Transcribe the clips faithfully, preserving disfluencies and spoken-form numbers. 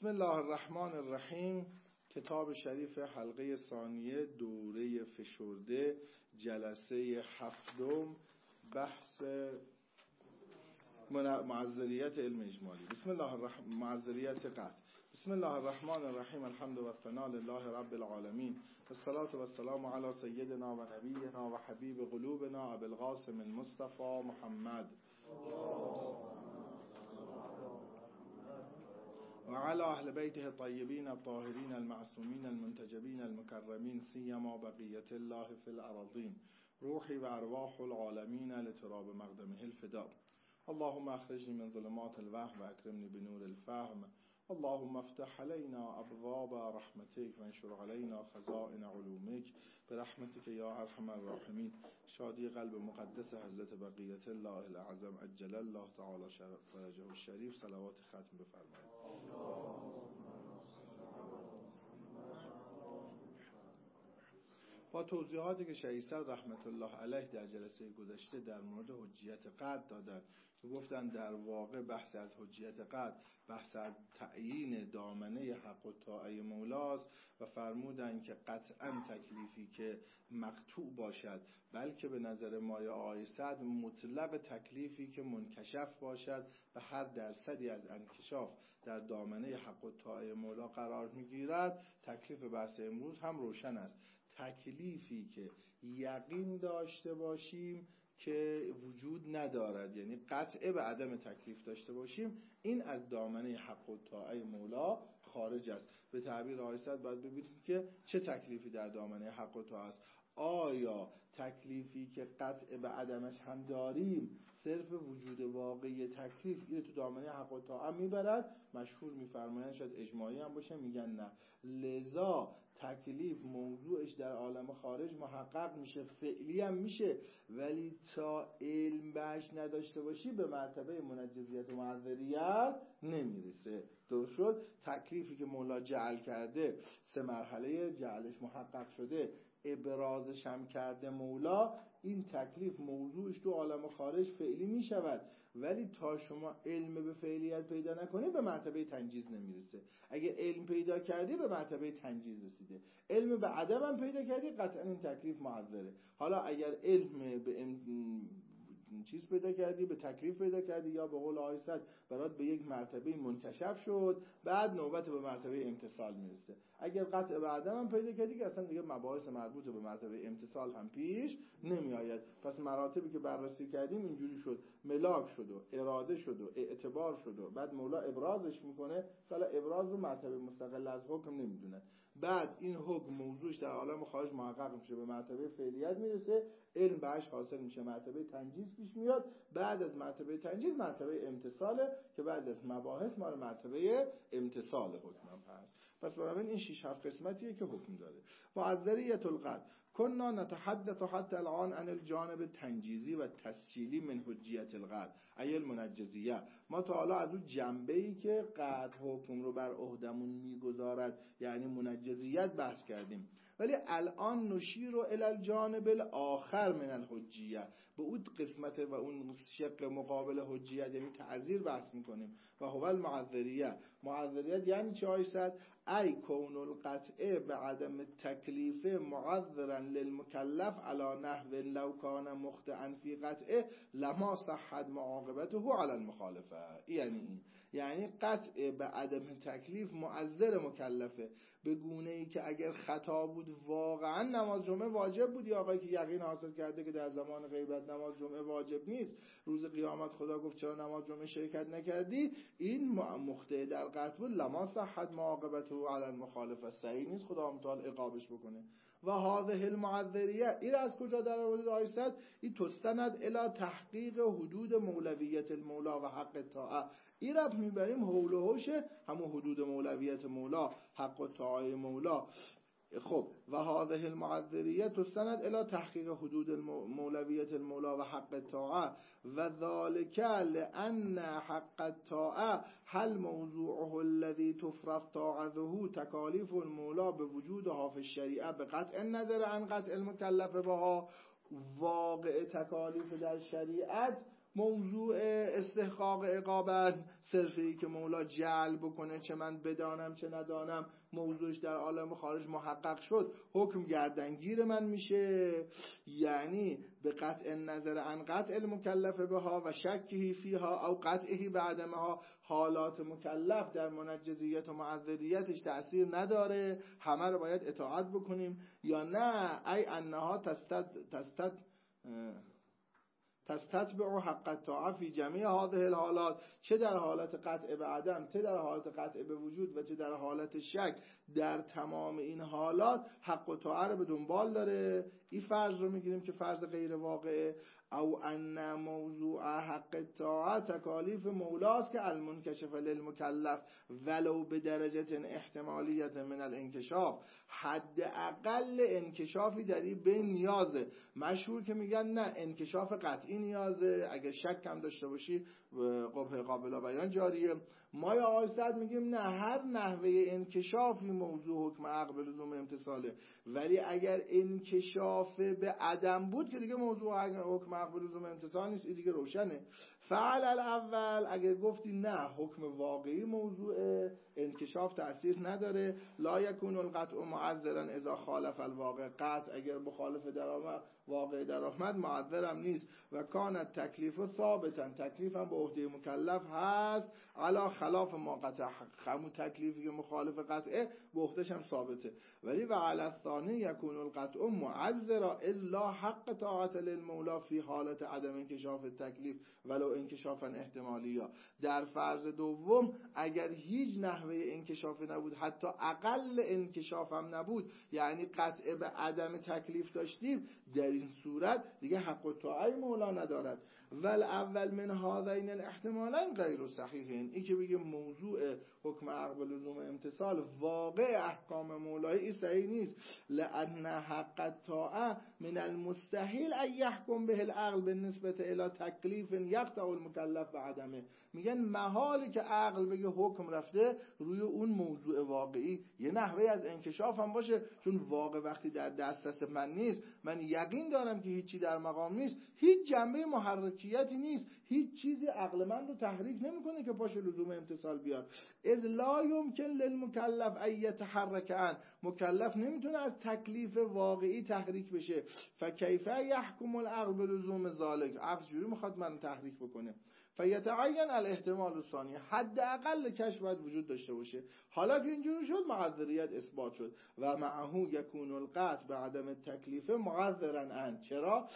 بسم الله الرحمن الرحیم. کتاب شریف حلقه ثانیه دوره فشرده، جلسه هفتم، بحث معذریت علم اجمالی. بسم الله الرحمن معذریت قطع. بسم الله الرحمن الرحیم. الحمد و ثنا لله رب العالمین و الصلاة و السلام علی سیدنا و نبینا و حبیب قلوبنا ابی القاسم المصطفى محمد و علی اهل بیته الطیبین الطاهرین المعصومین المنتجبین المکرمین سیما بقیت الله فی الارضین روحی و ارواح العالمین لتراب مقدمه الفدا. اللهم اخرجني من ظلمات الوهم واكرمني بنور الفهم. اللهم افتح علينا ابواب رحمتك وانشر علينا خزائن علومك برحمتك يا ارحم الراحمين. شادی قلب مقدس حضرت بقیت الله الاعظم عجل الله تعالی فرجه الشریف. صلوات ختم بفرمایید. با توضیحاتی که شیخ صدر رحمت الله علیه در جلسه گذشته در مورد حجیت قطع دادن و گفتن در واقع بحث از حجیت قطع بحث از تعیین دامنه حق و طاعه مولاست و فرمودن که قطعا تکلیفی که مقطوع باشد بلکه به نظر مایه آقای صدر مطلق تکلیفی که منکشف باشد به هر درصدی از انکشاف در دامنه حق و طاعه مولا قرار میگیرد. تکلیف بحث امروز هم روشن است. تکلیفی که یقین داشته باشیم که وجود ندارد، یعنی قطعه به عدم تکلیف داشته باشیم، این از دامنه حق و طاعه مولا خارج است. به تعبیر آقای صدر باید ببینیم که چه تکلیفی در دامنه حق و طاعه است. آیا تکلیفی که قطع به عدمش هم داریم صرف وجود واقعی تکلیف این تو دامنه حق و طاعه میبرد؟ مشهور میفرمایند شاید اجماعی هم باشه، میگن نه. لذا تکلیف موضوعش در عالم خارج محقق میشه، فعلی هم میشه، ولی تا علم بهش نداشته باشی به مرتبه منجزیت و معذریت نمیرسه. درست شد؟ تکلیفی که مولا جعل کرده، سه مرحله جعلش محقق شده، ابرازش هم کرده مولا، این تکلیف موضوعش تو عالم خارج فعلی می شود، ولی تا شما علم به فعلیت پیدا نکنی به مرتبه تنجیز نمیرسه. اگه علم پیدا کردی به مرتبه تنجیز رسیده، علم به عدم هم پیدا کردی قطعا این تکلیف معذره. حالا اگر علم به ام... چیز پیدا کردی، به تکلیف پیدا کردی، یا به قول آقای صدر برات به یک مرتبه منکشف شد، بعد نوبت به مرتبه امتصال میرسه. اگر قطع به عدم هم پیدا کردی که اصلا دیگه مباحث مربوط به مرتبه امتصال هم پیش نمی آید. پس مراتبی که بررسی کردیم اینجوری شد: ملاک شد و اراده شد و اعتبار شد و بعد مولا ابرازش میکنه. حالا ابراز رو مرتبه مستقل از حکم نمیدونه. بعد این حکم موضوعش در عالم خارج محقق میشه، به مرتبه فعلیت میرسه، علم بهش حاصل میشه، مرتبه تنجیز پیش میاد. بعد از مرتبه تنجیز مرتبه امتصاله که بعد از مباحث ما مرتبه امتصال حکم هم هست. پس بنابراین این شش هفت قسمتیه که حکم داره. معذریت القطع. کنا نتحدث حتی الان عن الجانب التنجیزی و تسجیلی من حجیت القطع ای المنجزیه. ما تا حالا از اون جنبه‌ای که قطع حکم رو بر عهدمون میگذارد یعنی منجزیت بحث کردیم، ولی الان نشیر الی الجانب الاخر من الحجیه، به اون قسمت و اون شق مقابل حجیت یعنی تعذیر بحث میکنیم. و هو المعذریه. معذریت یعنی چه آقای صدر؟ ای کون القطع به عدم تکلیف معذرا للمکلف علی نحو لو کان مخطئا فی قطعه لما صحت معاقبته علی المخالفه. یعنی این یعنی قطع به عدم تکلیف معذر مکلفه به گونه ای که اگر خطا بود واقعا نماز جمعه واجب بود، یا آقایی که یقین حاصل کرده که در زمان غیبت نماز جمعه واجب نیست، روز قیامت خدا گفت چرا نماز جمعه شرکت نکردی، این مخطئ در قطع بود، لما صحت معاقبته علی المخالفه، صحیح نیست خدا متعال عقابش بکنه. و هذه المعذریه این از کجا در آورد آقای صدر؟ این تستند الی تحقیق حدود مولویت المولا و حق طاعه. این رب میبریم حول و حوش همون حدود مولویت مولا، حق و طاعه مولا. خب و هذه المعذریه تستند الی تحقیق حدود مولویت المولا و حق الطاعه و ذلك لان حق الطاعه هل موضوعه الذي تفرض طاعته تکالیف المولا بوجودها في الشریعه بقطع النظر عن قطع المکلف بها. واقع تکالیف در شریعت موضوع استحقاق عقابت صرفی که مولا جعل بکنه چه من بدانم چه ندانم موضوعش در عالم خارج محقق شد حکم گردنگیر من میشه، یعنی به قطع نظر عن قطع المکلف بها و شکهی فیها او قطعی بعدمها حالات مکلف در منجزیت و معذریتش تأثیر نداره، همه رو باید اطاعت بکنیم، یا نه ای انها تستد تستد تستتبع حق الطاعه فی جمیع هذه الحالات، چه در حالت قطع به عدم چه در حالت قطع به وجود و چه در حالت شک، در تمام این حالات حق و طاعه رو به دنبال داره. این فرض رو میگیریم که فرض غیر واقعه. او ان موضوع حق الطاعه تکالیف مولاست که المنکشف للمکلف ولو به درجه احتمالیت من الانکشاف، حد اقل انکشافی در این به نیازه. مشهور که میگن نه انکشاف قطعی نیازه، اگه شک هم داشته باشی قبح قابل بیان جاریه. ما یا آیستد میگیم نه، هر نحوه انکشافی موضوع حکم عقل به لزوم امتصاله، ولی اگر انکشاف به عدم بود که دیگه موضوع حکم عقل به لزوم امتصال نیست، این دیگه روشنه. فعل الاول اگر گفتی نه حکم واقعی موضوع انکشاف تأثیر نداره، لا یکون القطع معذرا اذا خالف الواقع، قطع اگر مخالف در آمد واقع در آمد معذرم نیست. و کانت تکلیف ثابتا، تکلیف هم به عهده مکلف هست، علا خلاف ما قطع، همون تکلیفی که مخالف قطعه به عهدهش هم ثابته. ولی و علی الثانی یکون القطع معذرا اذ لا حق طاعت للمولا فی حالت عدم انکشاف تکلیف ولو انکشافا احتمالیا. در فرض دوم اگر هیچ نحوه انکشاف نبود، حتی اقل انکشاف هم نبود، یعنی قطع به عدم تکلیف داشتیم، در این صورت دیگه حق و طاعه مولا ندارد. ول اول من هذین الاحتمالین غیر صحیحین، این که بگه موضوع حکم عقل به لزوم امتصال واقع احکام مولایی، این صحیح نیست. لان حق الطاعه من المستحیل ان یحکم به العقل بالنسبه الی تکلیف یقطع المکلف بعدمه. میگن محالی که عقل بگه حکم رفته روی اون موضوع واقعی یه نحوه از انکشاف هم باشه، چون واقع وقتی در دسترس من نیست، من یقین دارم که هیچی در مقام نیست، هیچ جنبه محرکیتی نیست، هیچ چیزی عقل من رو تحریک نمیکنه که پاش لزوم امتصال بیاد. اذ لا یمکن للمکلف ان یتحرک عن، مکلف نمیتونه از تکلیف واقعی تحریک بشه. فکیف یحکم العقل بلزوم ذالک، عقل جوری میخواد من تحریک بکنه. فیتعین الاحتمال الثانی، حد اقل کشف باید وجود داشته باشه. حالا که اینجوری شد معذریت اثبات شد. و معه یکون القطع به عدم تکلیف معذرا عن، چرا؟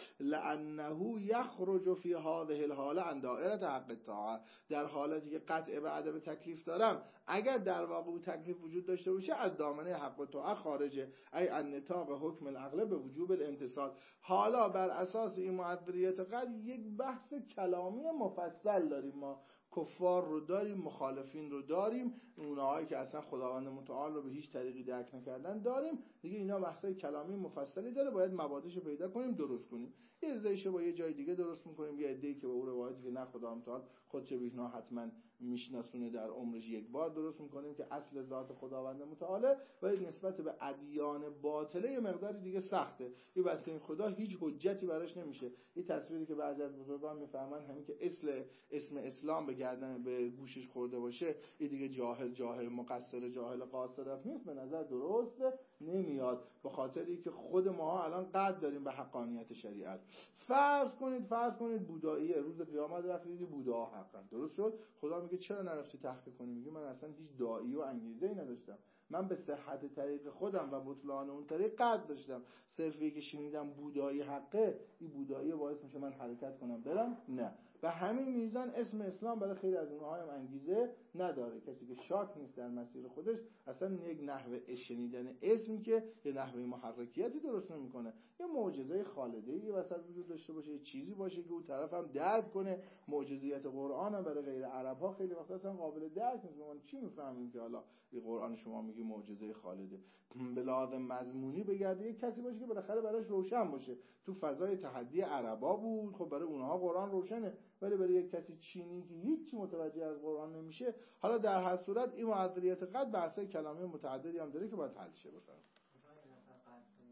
لانه یخرج فی هذه الحاله عن دائره حق الطاعه، در حالتی که قطع به عدم تکلیف دارم اگر در واقع تکلیف وجود داشته باشه از دامنه حق الطاعه خارجه، ای ان نطاق حکم العقل به وجوب الامتصال. حالا بر اساس این معذریت قد یک بحث کلامی مفصل داریم، ما کفار رو داریم، مخالفین رو داریم، اونهایی که اصلا خداوند متعال رو به هیچ طریقی درک نکردن داریم دیگه. اینا بحثای کلامی مفصلی داره، باید مبادئش رو پیدا کنیم درست کنیم. یه عده‌ایش با یه جای دیگه درست می‌کنیم، یه عده‌ای که با اون روایتی که نه خداوند متعال خودش به اینا حتما میشناسونه در عمرش یک بار درست می‌کنیم که اصل ذات خداوند متعال، ولی نسبت به ادیان باطله یه مقداری دیگه سخته. این بس که این خدا هیچ حجتی براش نمیشه. این تصویری که بعضی از بزرگان میفهمن همین که اصل اسم اسلام به گردن به گوشش خورده باشه، این دیگه جاهل جاهل مقصر جاهل قاصر نیست، به نظر درست نمیاد، به خاطری که خود ما الان قد داریم به حقانیت شریعت. فرض کنید فرض کنید بوداییه، روز قیامت رفتید بودا حقا درست شد، خدا میگه چرا نرفتی تحقیق کنی؟ میگه من اصلا هیچ داعی و انگیزه‌ای نداشتم، من به صحت طریق خودم و بطلان اون طریق قد داشتم، صرفی که شنیدم بودایی حقه، این بودایی باعث میشه من حرکت کنم برم؟ نه. و همین میزان اسم اسلام برای خیلی از اونها هم انگیزه نداره. کسی که شاک نیست در مسیر خودش، اصلا یک نحوه شنیدن اسم که یه نحوه محرکیتی درست نمیکنه. یه معجزه خالده ای وسط وجود داشته باشه، یه چیزی باشه که اون طرف هم درک کنه. معجزیت قرآن هم برای غیر عرب ها خیلی وقتا اصلا قابل درک نیست. ما چی میفهمیم که حالا این قرآن شما میگه معجزه خالده؟ به لحاظ مضمونی بگرده یک کسی باشه که بالاخره براش روشن باشه. تو فضای تحدی عربا بود، خب برای اونها قرآن روشنه، ولی برای یک کسی چینی که هیچ متوجه از قرآن نمیشه، حالا در هر صورت این معذریت قد بحثای کلامی متعددی هم داره که باید حل شه. بفرمایید.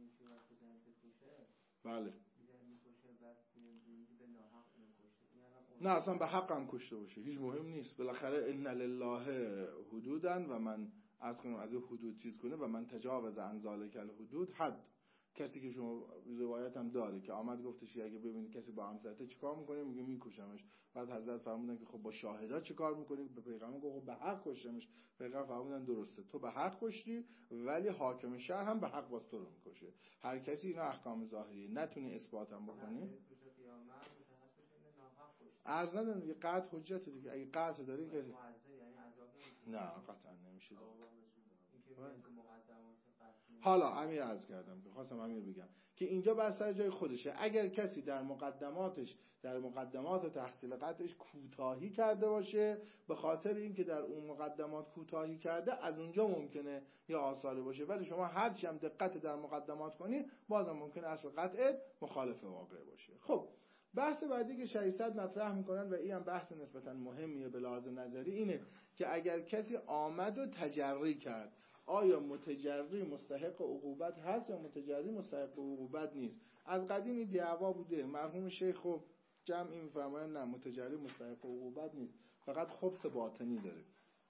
بله. نه اصلا به حق هم کشته باشه هیچ مهم نیست. بالاخره ان لله حدودن و من از کنم از حدود چیز کنه و من تجاوز عن ذلک الحدود حد. کسی که شما روایت هم داره که آمد گفتش که اگه ببینید کسی با هم زده چیکار میکنه؟ میگه میکشمش. بعد حضرت فرمودن که خب با شاهدا چیکار میکنی؟ به پیغمبر گفت به حق کشتمش. پیغمبر فرمودن درسته تو به حق کشتی ولی حاکم شهر هم به حق باز تو رو میکشه. هر کسی اینا احکام ظاهری نتونی اثبات هم بکنی. عرض ندارم یه قطع حجت دیگه. اگه قطع داری که نه قطعا نمیشه حالا امیر عرض کردم که خواستم امیر بگم که اینجا بر سر جای خودشه. اگر کسی در مقدماتش در مقدمات تحصیل قطعش کوتاهی کرده باشه به خاطر اینکه در اون مقدمات کوتاهی کرده از اونجا ممکنه یا آثاری باشه، ولی شما هرچی هم دقت در مقدمات کنی بازم ممکنه اصل قطعت مخالف واقع باشه. خب بحث بعدی که ششصد مطرح میکنن و این هم بحث نسبتا مهمیه به لحاظ نظری اینه که اگر کسی آمد و تجری کرد آیا متجری مستحق عقوبت هست یا متجری مستحق عقوبت نیست؟ از قدیم این دعوا بوده. مرحوم شیخ خب جمعی میفرمایند نه متجری مستحق عقوبت نیست فقط خبث باطنی داره.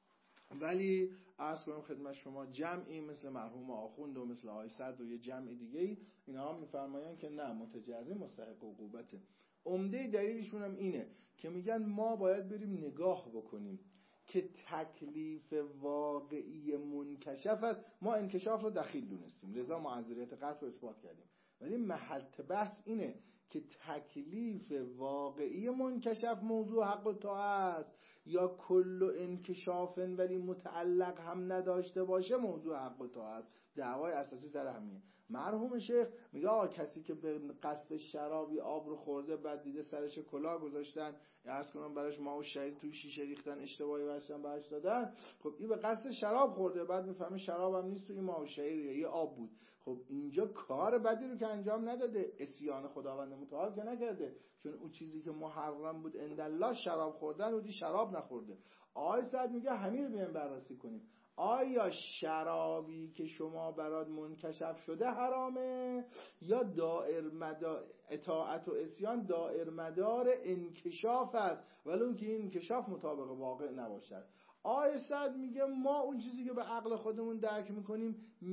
ولی عرض کنم خدمت شما جمعی مثل مرحوم آخوند و مثل آقای صدر و یه جمع دیگه ای اینها میفرمایند که نه متجری مستحق عقوبته. عمده دلیلشون هم اینه که میگن ما باید بریم نگاه بکنیم که تکلیف واقعی منکشف است. ما انکشاف رو دخیل دونستیم لذا معذریت قطع رو اثبات کردیم، ولی محل بحث اینه که تکلیف واقعی منکشف موضوع حق و طاعه است یا کل انکشاف ولی متعلق هم نداشته باشه موضوع حق و طاعه است. دعوای اساسی سر همینه. مرحوم شیخ میگه آقا کسی که به قصد شرابی آب رو خورده بعد دیده سرش کلاه گذاشتن عرض کنم براش ماء شهید توی شیشه ریختن اشتباهی ورشتن بهش دادن، خب این به قصد شراب خورده بعد میفهمه شراب هم نیست توی ماء شهید یه آب بود. خب اینجا کار بدی رو که انجام نداده، عصیان خداوند متعال که نکرده، چون اون چیزی که محرم بود اندالله شراب خوردن و دی شراب نخورده. آقای سعد میگه همین رو بیایم بررسی کنیم. آیا شرابی که شما برات منکشف شده حرامه یا دائر مدار اطاعت و عصیان دائر مدار انکشاف است ولی اون که این انکشاف مطابق واقع نباشد؟ آقای سعد میگه ما اون چیزی که به عقل خودمون درک میکنیم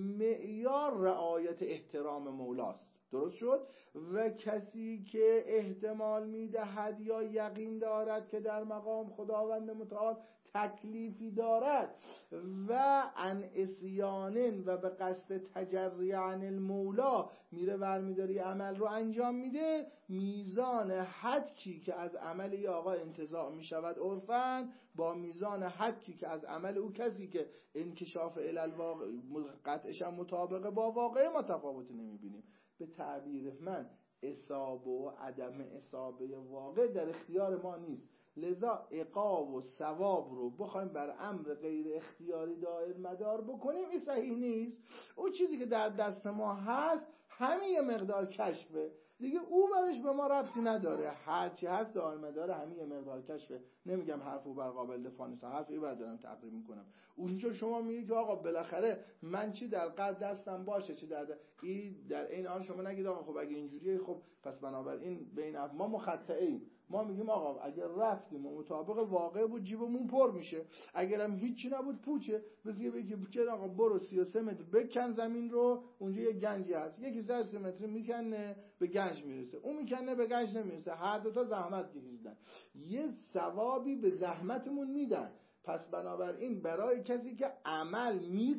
معیار رعایت احترام مولاست. درست شد؟ و کسی که احتمال میدهد یا یقین دارد که در مقام خداوند متعال تکلیفی دارد و عن عصیان و به قصد تجری عن المولا میره ورمیداری عمل رو انجام میده، میزان حدکی که از عمل ای آقا انتزاع میشود عرفاً با میزان حدکی که از عمل او کسی که انکشاف الالواقع قطعش هم مطابق با واقع متفاوتی نمیبینیم. به تعبیر من اصابه و عدم اصابه واقع در اختیار ما نیست، لذا عقاب و ثواب رو بخوایم بر امر غیر اختیاری دائر مدار بکنیم این صحیح نیست. اون چیزی که در دست ما هست همین یه مقدار کشفه دیگه، او برش به ما ربطی نداره، هرچی هست دائر مدار همین یه مقدار کشفه. نمیگم حرف او بر قابل دفاع نیست، حرف ای بر دارم تقریب میکنم. اونجا شما میگی که آقا بالاخره من چی در قد دستم باشه چی در این در این حال شما نگید آقا خب اگه اینجوریه خب پس بنابراین بین ما مخطئه ایم. ما میگیم آقا اگر رفتیم و مطابق واقع بود جیبمون پر میشه، اگرم هیچی نبود پوچه. بسیار بگی بگی آقا برو سی و سه متر بکن زمین رو، اونجا یه گنجی هست، یکی سی و سه متر میکنه به گنج میرسه، اون میکنه به گنج نمیرسه، هر دوتا زحمت کشیدن، یه ثوابی به زحمتمون میدن. پس بنابراین برای کسی که عمل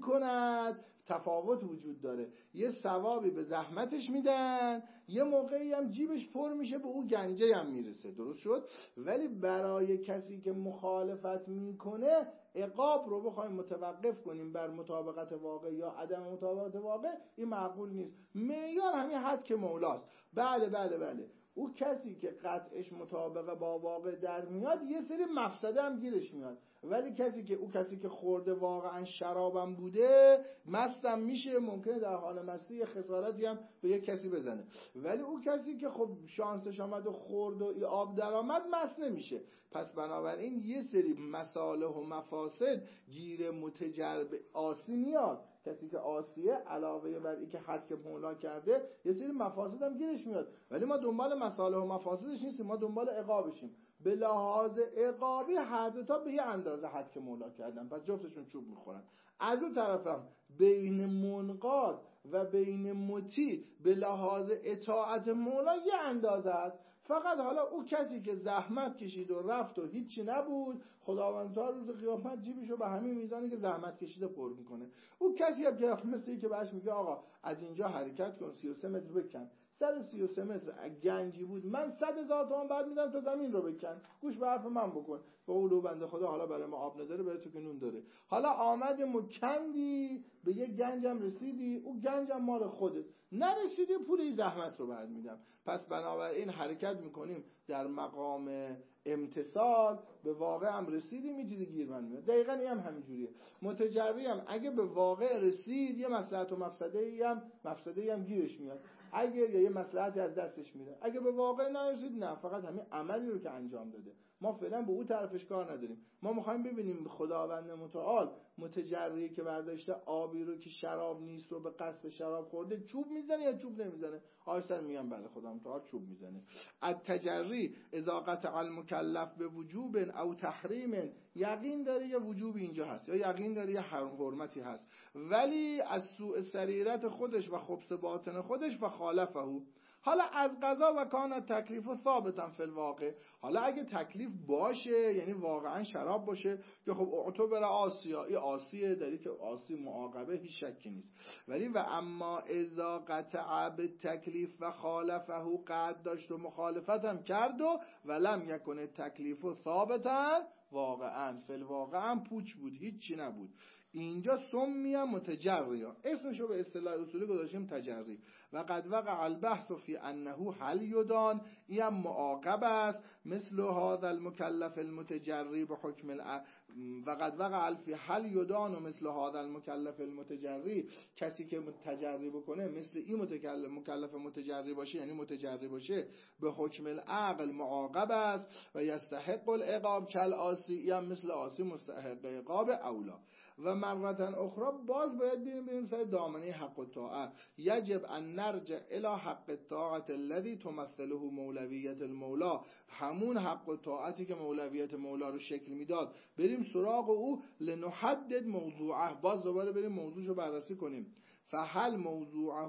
میکند تفاوت وجود داره، یه ثوابی به زحمتش میدن، یه موقعی هم جیبش پر میشه به اون گنجه هم میرسه. درست شد؟ ولی برای کسی که مخالفت میکنه عقاب رو بخوایم متوقف کنیم بر مطابقت واقع یا عدم مطابقت واقع این معقول نیست. معیار همین حد که مولاست. بله بله بله او کسی که قطعش مطابق با واقع در میاد یه سری مفسده هم گیرش میاد، ولی کسی که او کسی که خورده واقعا شرابم بوده مستم میشه، ممکنه در حال مستی خسارتی هم به یک کسی بزنه، ولی او کسی که خب شانسش آمد و خورد و ای آب در آمد مست نمیشه. پس بنابراین یه سری مصالح و مفاسد گیر متجرب آسی میاد. کسی که آسیه علاوه بر این که حد که مولا کرده یه سری مفاسد هم گیرش میاد، ولی ما دنبال مصالح و مفاسدش نیستیم، ما دنبال عقابشیم. به لحاظ عقابی هر دو تا به یه اندازه حد که مولا کردن، پس جفتشون چوب میخورن. از اون طرفم بین منقاد و بین مطیع به لحاظ اطاعت مولا یه اندازه است، فقط حالا او کسی که زحمت کشید و رفت و هیچی نبود، خداوند تا روز قیامت جیبشو به همین میزانی که زحمت کشیده پر میکنه. او کسی هم که مثل که بهش میگه آقا از اینجا حرکت کن سی و سه متر بکن، صد و سی و سه متر گنجی بود، من صد هزار تومان بعد میدم تو زمین رو بکن، گوش به حرف من بکن. به قولو بنده خدا حالا برای ما آب نداره، برای تو که نون داره. حالا آمد مکندی به یه گنجم رسیدی، او گنجم مال خودت، نرسیدی پولی زحمت رو بعد میدم. پس بنابراین حرکت میکنیم در مقام امتصال، به واقع هم رسیدیم یه چیزی گیر من میاد. دقیقاً این هم همینجوریه. متجری هم اگه به واقع رسید یه مصلحت و مفسده‌ای هم مفسده‌ای هم گیرش میاد، اگه یا یه مصلحتی از دستش میره. اگه به واقع نرسید نه، فقط همین عملی رو که انجام داده. ما فعلا به اون طرفش کار نداریم. ما میخوایم ببینیم خداوند متعال متجری که برداشته آبی رو که شراب نیست رو به قصد شراب خورده چوب میزنه یا چوب نمیزنه. آیستن میگن بله خدا متعال چوب میزنه. التجری اذا قطع المکلف به وجوب او تحریم، یقین داره یه وجوبی اینجا هست یا یقین داره یه حرمتی هست، ولی از سوء سریرت خودش و خبث باطن خودش و خالفه. حالا از قضا و کان تکلیف ثابتا فی الواقع، حالا اگه تکلیف باشه یعنی واقعا شراب باشه که خب اعتبر بر آسیا، این آسیه داری که آسی معاقبه هیچ شکی نیست، ولی و اما اذا قطع بالتکلیف و خالفه، قد داشت و مخالفت هم کرد و ولم یکن تکلیف ثابتا، واقعا فی الواقع هم پوچ بود، هیچی نبود. اینجا سمی متجریا، اسمشو به اصطلاح اصولی گذاشتیم تجری. و قد وقع البحث فی انه هل یدان، این معاقب است، مثل هذا المکلف المتجری به حکم الع... و قد وقع فی هل یدان و مثل هذا المکلف المتجری، کسی که تجری بکنه مثل این متکلف مکلف متجری باشه یعنی متجری باشه به حکم العقل معاقب است و یستحق العقاب کل آسی، یا مثل آسی مستحق عقاب اولا. و مرتن اخرى باز باید بینیم بینیم سر دامنه حق و طاعت. یجب ان نرجع الى حق الطاعت الذي تمثله مولویت المولا، همون حق و طاعتی که مولویت مولا رو شکل میداد بریم سراغ او. لنحدد موضوعه، باز دوباره بریم موضوعشو بررسی کنیم. فهل موضوعه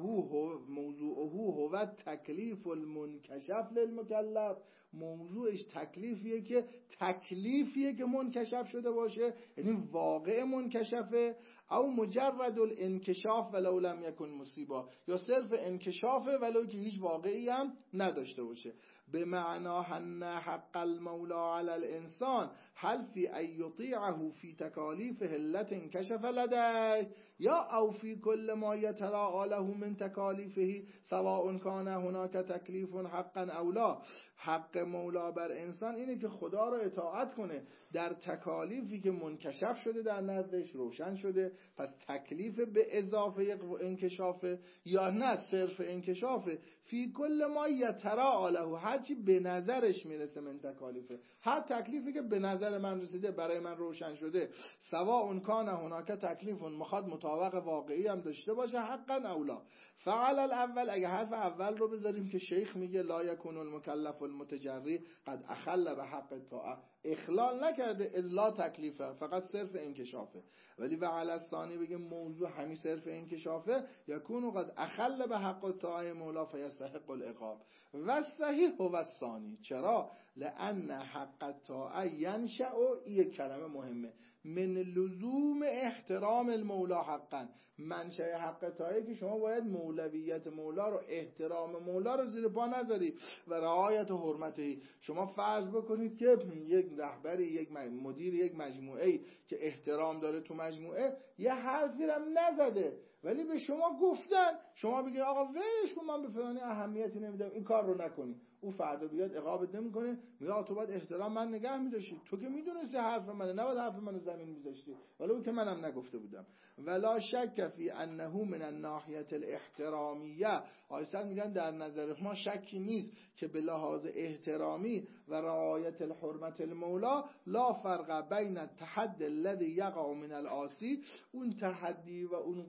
موضوعه هو تکلیف المنکشف للمکلف، موضوعش تکلیفیه که تکلیفیه که منکشف شده باشه یعنی واقع منکشفه، او مجرد الانکشاف ولو لم یکن مصیبا، یا صرف انکشافه ولو که هیچ واقعی هم نداشته باشه. به معنا ان حق المولا علی الانسان هل فی ان یطیعه فی تکالیف علت انکشف لدی، یا او فی کل ما یتراءى له من تکالیفه سواء کان هناک تکلیف حقا او لا. حق مولا بر انسان اینه که خدا رو اطاعت کنه در تکالیفی که منکشف شده در نزدش روشن شده، پس تکلیف به اضافه انکشافه یا نه صرف انکشافه. فی کل ما یتراءى له، هرچی به نظرش میرسه من تکالیفه، هر تکلیفی که به نظر من رسیده برای من روشن شده، سواء کان هناک تکلیف مخاط مطابق واقعی هم داشته باشه حقا اولا. فعل الاول، اگه حرف اول رو بذاریم که شیخ میگه لا یکون المکلف المتجری قد اخل به حق الطاعه، اخلال نکرده الا تکلیفه، فقط صرف انکشافه. ولی و علی الثانی بگه موضوع همین صرف انکشافه، یکون قد اخل به حق الطاعه مولا فیستحق العقاب. و صحیح هو الثانی، چرا؟ لان حق الطاعه ینشأ، این کلمه مهمه، من لزوم احترام المولا حقا. منشأ حق طاعه که شما باید مولویت مولا رو، احترام مولا رو زیر پا نذاری و رعایت حرمتی. شما فرض بکنید که یک رهبری، یک مدیر یک مجموعه که احترام داره تو مجموعه یه حرفی هم نزده ولی به شما گفتن، شما بگید آقا ولش کن من به فلانی اهمیتی نمیدم این کار رو نکنی، او فردا بیاد عقابت نمیکنه، میگه تو باید احترام من نگه می‌داشتی، تو که میدونستی حرف منه نباید حرف منو زمین می‌ذاشتی، ولی اون که منم نگفته بودم. ولا شک فی انه من الناحیه الاحترامیه، آیسته میگن در نظر ما شکی نیست که به لحاظ احترامی و رعایت الحرمت المولا لا فرق بین التحدی الذي یقع من العاصی، اون تحدی و اون قبح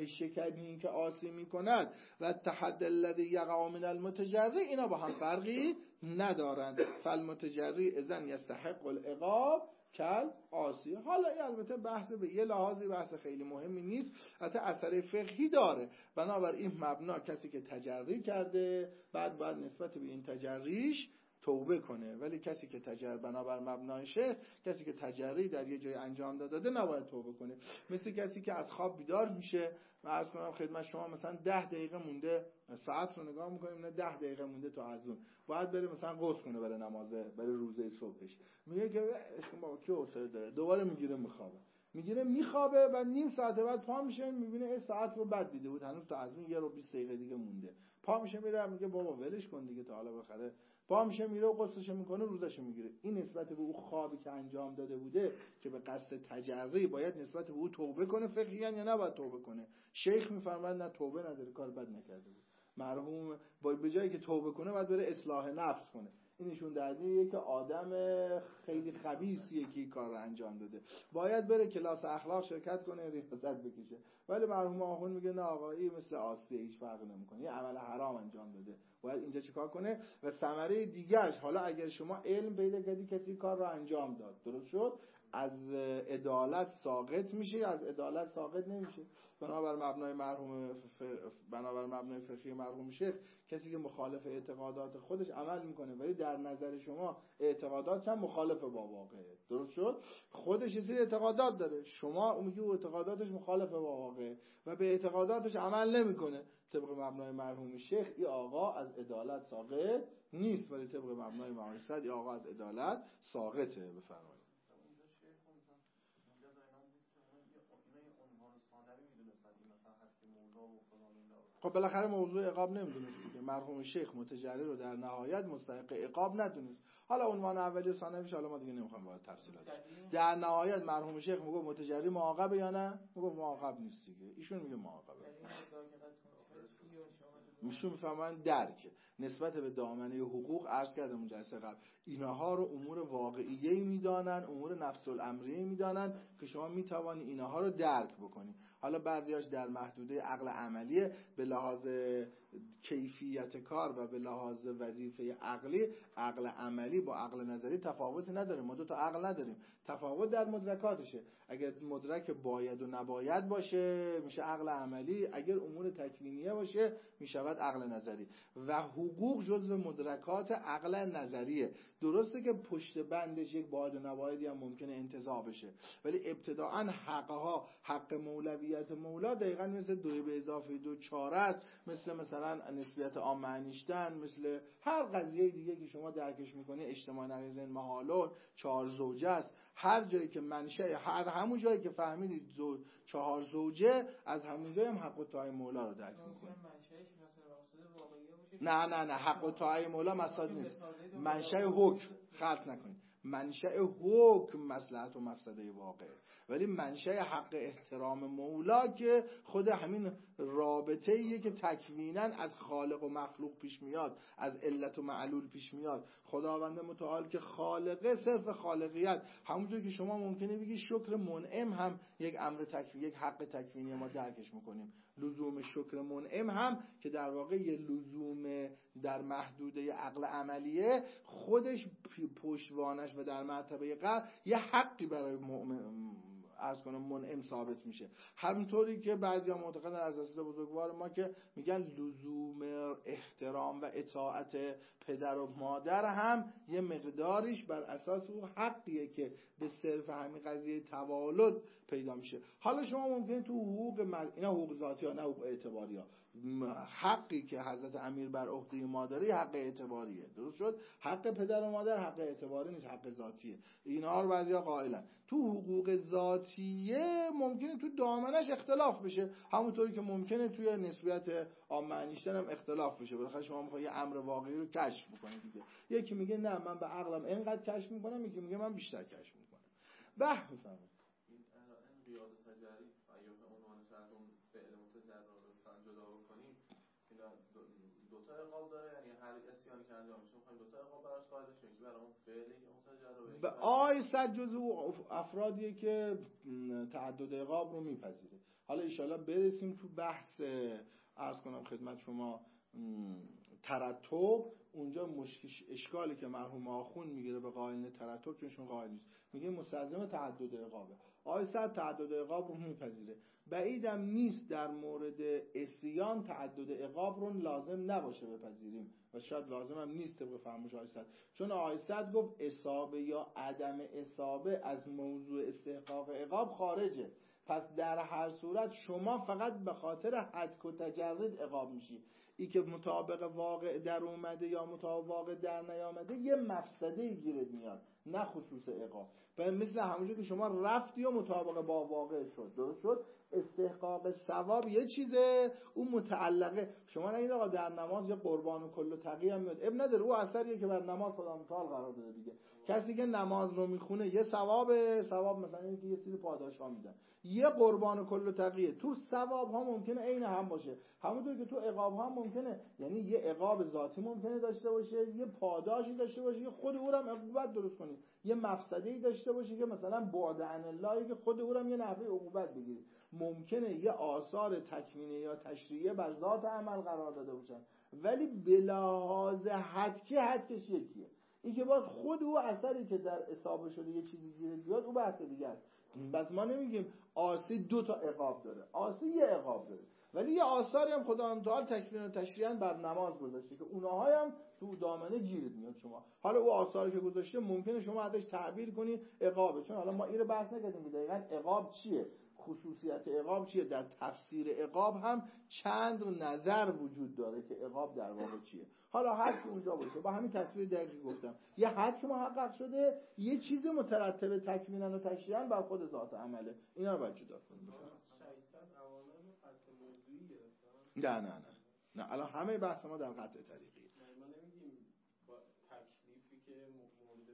اشتباه شکنی که عاصی میکند و تحد الذی یقع من المتجری، اینا با هم فرقی ندارند. فالمتجری اذن یستحق العقاب کل عاصی. حالا این البته بحث به یه لحاظی بحث خیلی مهمی نیست، البته اثر فقهی داره. بنابراین مبنا کسی که تجری کرده بعد باید نسبت به این تجریش توبه کنه، ولی کسی که تجری بنابر مبنای شیخ کسی که تجری در یه جای انجام داده نباید توبه کنه. مثل کسی که از خواب بیدار میشه و عرض کنم خدمت شما مثلا ده دقیقه مونده، ساعت رو نگاه میکنیم نه ده دقیقه مونده تا اذان، باید بره مثلا غسل کنه برای نمازه برای روزه صبحش، میگه که اشکم بابا کی حوصله داره، دوباره میگیره میخوابه میگیره میخوابه و نیم ساعت بعد پا میشه میبینه این ساعت رو بد دیده بود، هنوز تا اذان یه رو بیست دقیقه دیگه مونده، پا میشه میره میگه بابا ولش کن دیگه تا حالا بخره، پا میشه میره و غسلش میکنه روزش میگیره. این نسبت به او خوابی که انجام داده بوده که به قصد تجری باید نسبت به او توبه کنه فقهیاً یا نباید توبه کنه؟ شیخ میفرماید نه توبه نداره، کار بد نکرده بود، مرحوم باید به جایی که توبه کنه باید بره اصلاح نفس کنه. این نشون دهنده که آدم خیلی خبیثیه که این کار رو انجام داده، باید بره کلاس اخلاق شرکت کنه ریاضت بکشه. ولی مرحوم آخوند میگه نه آقایی مثل آسیه هیچ فرقی نمیکنه، یه عمل حرام انجام داده، باید اینجا چیکار کنه؟ و ثمره دیگهش، حالا اگر شما علم پیدا کردی کسی کار رو انجام داد درست شد، از عدالت ساقط میشه، از عدالت ساقط نمیشه. بنابر مبنای مرحوم ف... بنابر مبنای فقهی مرحوم شیخ کسی که مخالف اعتقادات خودش عمل میکنه ولی در نظر شما اعتقادات هم مخالف با واقعه درست شد، خودش یه سری اعتقادات داره، شما میگی او اعتقاداتش مخالف با واقعه و به اعتقاداتش عمل نمیکنه، طبق مبنای مرحوم شیخ این آقا از عدالت ساقط نیست، ولی طبق مبنای مرحوم صد این آقا از عدالت ساقطه. بفرمایید. خب بالاخره موضوع عقاب نمیدونستی که مرحوم شیخ متجری رو در نهایت مستحق عقاب ندونست. حالا عنوان اولی و ثانویش حالا ما دیگه نمیخوایم وارد تفصیلات. در نهایت مرحوم شیخ میگه متجری معاقبه یا نه؟ میگه معاقب نیست دیگه. ایشون میگه معاقبه. میشون میفهمن درک نسبت به دامنه حقوق عرض کردم اون جلسه قبل، اینها رو امور واقعیه میدانن، امور نفس الامریه میدانن که شما میتوانی اینها رو درک بکنی. حالا بعضیاش در محدوده عقل عملیه، به لحاظ کیفیت کار و به لحاظ وظیفه عقلی، عقل عملی با عقل نظری تفاوتی نداره. ما دو تا عقل نداریم، تفاوت در مدرکاتشه. اگر مدرک باید و نباید باشه میشه عقل عملی، اگر امور تکوینیه باشه میشود عقل نظری. و حقوق جزو مدرکات عقل نظریه. درسته که پشت بندش یک باید و نبایدی هم ممکنه انتزاع بشه، ولی ابتداعا حقها، حق مولویت مولا دقیقا مثل دوی به اضافه دو چاره است، مثل مثلا نسبیت عامه انیشتن، مثل هر قضیه دیگه که شما درکش میکنی، اجتماع نقیضین محالون، چهار زوجه است. هر جایی که منشأ، هر همون جایی که فهمیدید زو... چهار زوجه، از همون جایی هم حق و طاعه مولا رو درک میکنید. نه نه نه حق و طاعه مولا مساد نیست، منشأ حکم خلط نکنید، منشأ حکم مصلحت و مفسده واقعه، ولی منشأ حق احترام مولا که خود همین رابطه ایه که تکویناً از خالق و مخلوق پیش میاد، از علت و معلول پیش میاد. خداوند متعال که خالقه، صرف خالقیت، همونجور که شما ممکنه بگی شکر منعم هم یک امر تکوینی، یک حق تکوینی ما درکش میکنیم. لزوم شکر منعم هم که در واقع یه لزوم در محدوده عقل عملیه، خودش پشتوانش و در مرتبه قلب یه حقی برای مؤمن از کنم منعم ثابت میشه. همینطوری که بعضیا معتقدن از اساس بزرگوار ما که میگن لزوم احترام و اطاعت پدر و مادر هم یه مقداریش بر اساس اون حقیه که به صرف همین قضیه توالد پیدا میشه. حالا شما ممکنه تو حقوق مل... اینا حقوق ذاتی ها نه حقوق اعتباری ها، حقی که حضرت امیر بر عهده ما داره حق اعتباریه، درست شد؟ حق پدر و مادر حق اعتباری نیست، حق ذاتیه. اینها رو بعضیا قائلن. تو حقوق ذاتیه ممکنه تو دامنش اختلاف بشه، همونطوری که ممکنه توی نسبیت عامه انیشتن هم اختلاف بشه. بالاخره شما میخوای یه امر واقعی رو کشف بکنید دیگه. یکی میگه نه من به عقلم اینقدر کشف میکنم، یکی میگه من بیشتر کشف میکنم. به میفهمم این قیاد تجری یا به عنوان شرط اون فعل متجرد رو مثلا جدا بکنیم، اینا دو تا عقاب داره، یعنی هر اسیانی که انجام میشه میخوایم دو تا عقاب براش قائل بشیم که برای اون فعلی که متجربه به آیست جزو افرادیه که تعدد عقاب رو میپذیره. حالا ایشالا برسیم تو بحث عرض کنم خدمت شما ترتب، اونجا مشکش اشکالی که مرحوم آخوند میگیره به قائلین ترتب، چونشون قائل نیست، میگه مستلزم تعدد عقابه. آیست تعدد عقاب رو میپذیره. بعیدم نیست در مورد عصیان تعدد عقاب رو لازم نباشه بپذیریم و شاید لازم هم نیست طبق فرموش آیست، چون آیست گفت اصابه یا عدم اصابه از موضوع استحقاق عقاب خارجه. پس در هر صورت شما فقط به خاطر حدک و تجرد عقاب میشی. ای که مطابق واقع در اومده یا مطابق واقع در نیامده یه مفسده گیرت میاد، نه خصوص عقاب. مثل همونجور که شما رفتی و مطابق با واقع شد، درست شد. استحقاق ثواب یه چیزه، اون متعلقه. شما نگید آقا در نماز یه قربان و کل و تقی هم میاد، اب نداره، او اثریه که بر نماز خدا متعال قرار داده دیگه. کسی که نماز رو میخونه یه ثوابه، ثواب مثلا اینه که یه سری پاداش ها میدن. یه قربان و کل و تقیه، تو ثواب ها ممکنه عین هم باشه، همونطور که تو عقاب ها ممکنه، یعنی یه عقاب ذاتی ممکنه داشته باشه، یه پاداشی داشته باشه که خود او هم عقوبت درست کنید، یه مفسده‌ای داشته باشه که مثلا بعد عن الله که خود او هم یه نحوه عقوبت بگیرید. ممکنه یه آثار تکوینی یا تشریعی بر ذات عمل قرار داده باشن، ولی بلحاظ حدکی حدکش یکیه. این که باز خود او اثری که در اصابه شده یه چیزی گیره بیاد، او بحث دیگه است. بس ما نمیگیم آسی دو تا عقاب داره، آسی یه عقاب داره، ولی یه آثاری هم خداوند تعالی تکوین و تشریعاً بر نماز گذاشته که اونها هم تو دامنه گیرت میاد شما. حالا او آثاری که گذاشته ممکنه شما ازش تعبیر کنی عقابه، چون حالا ما این رو بحث نکردیم که دقیقاً عقاب چیه، خصوصیت عقاب چیه. در تفسیر عقاب هم چند نظر وجود داره که عقاب در واقع چیه. حالا هر کی اونجا باشه با همین تصویر دقیقی گفتم، یه حد که محقق شده، یه چیز مترتب تکوینا و تشریعا بر خود ذات عمله. اینا رو باید جدا کنیم. نه نه نه نه الان همه بحث ما در قطع طریقی. ما نمیگیم با تکلیفی که مورد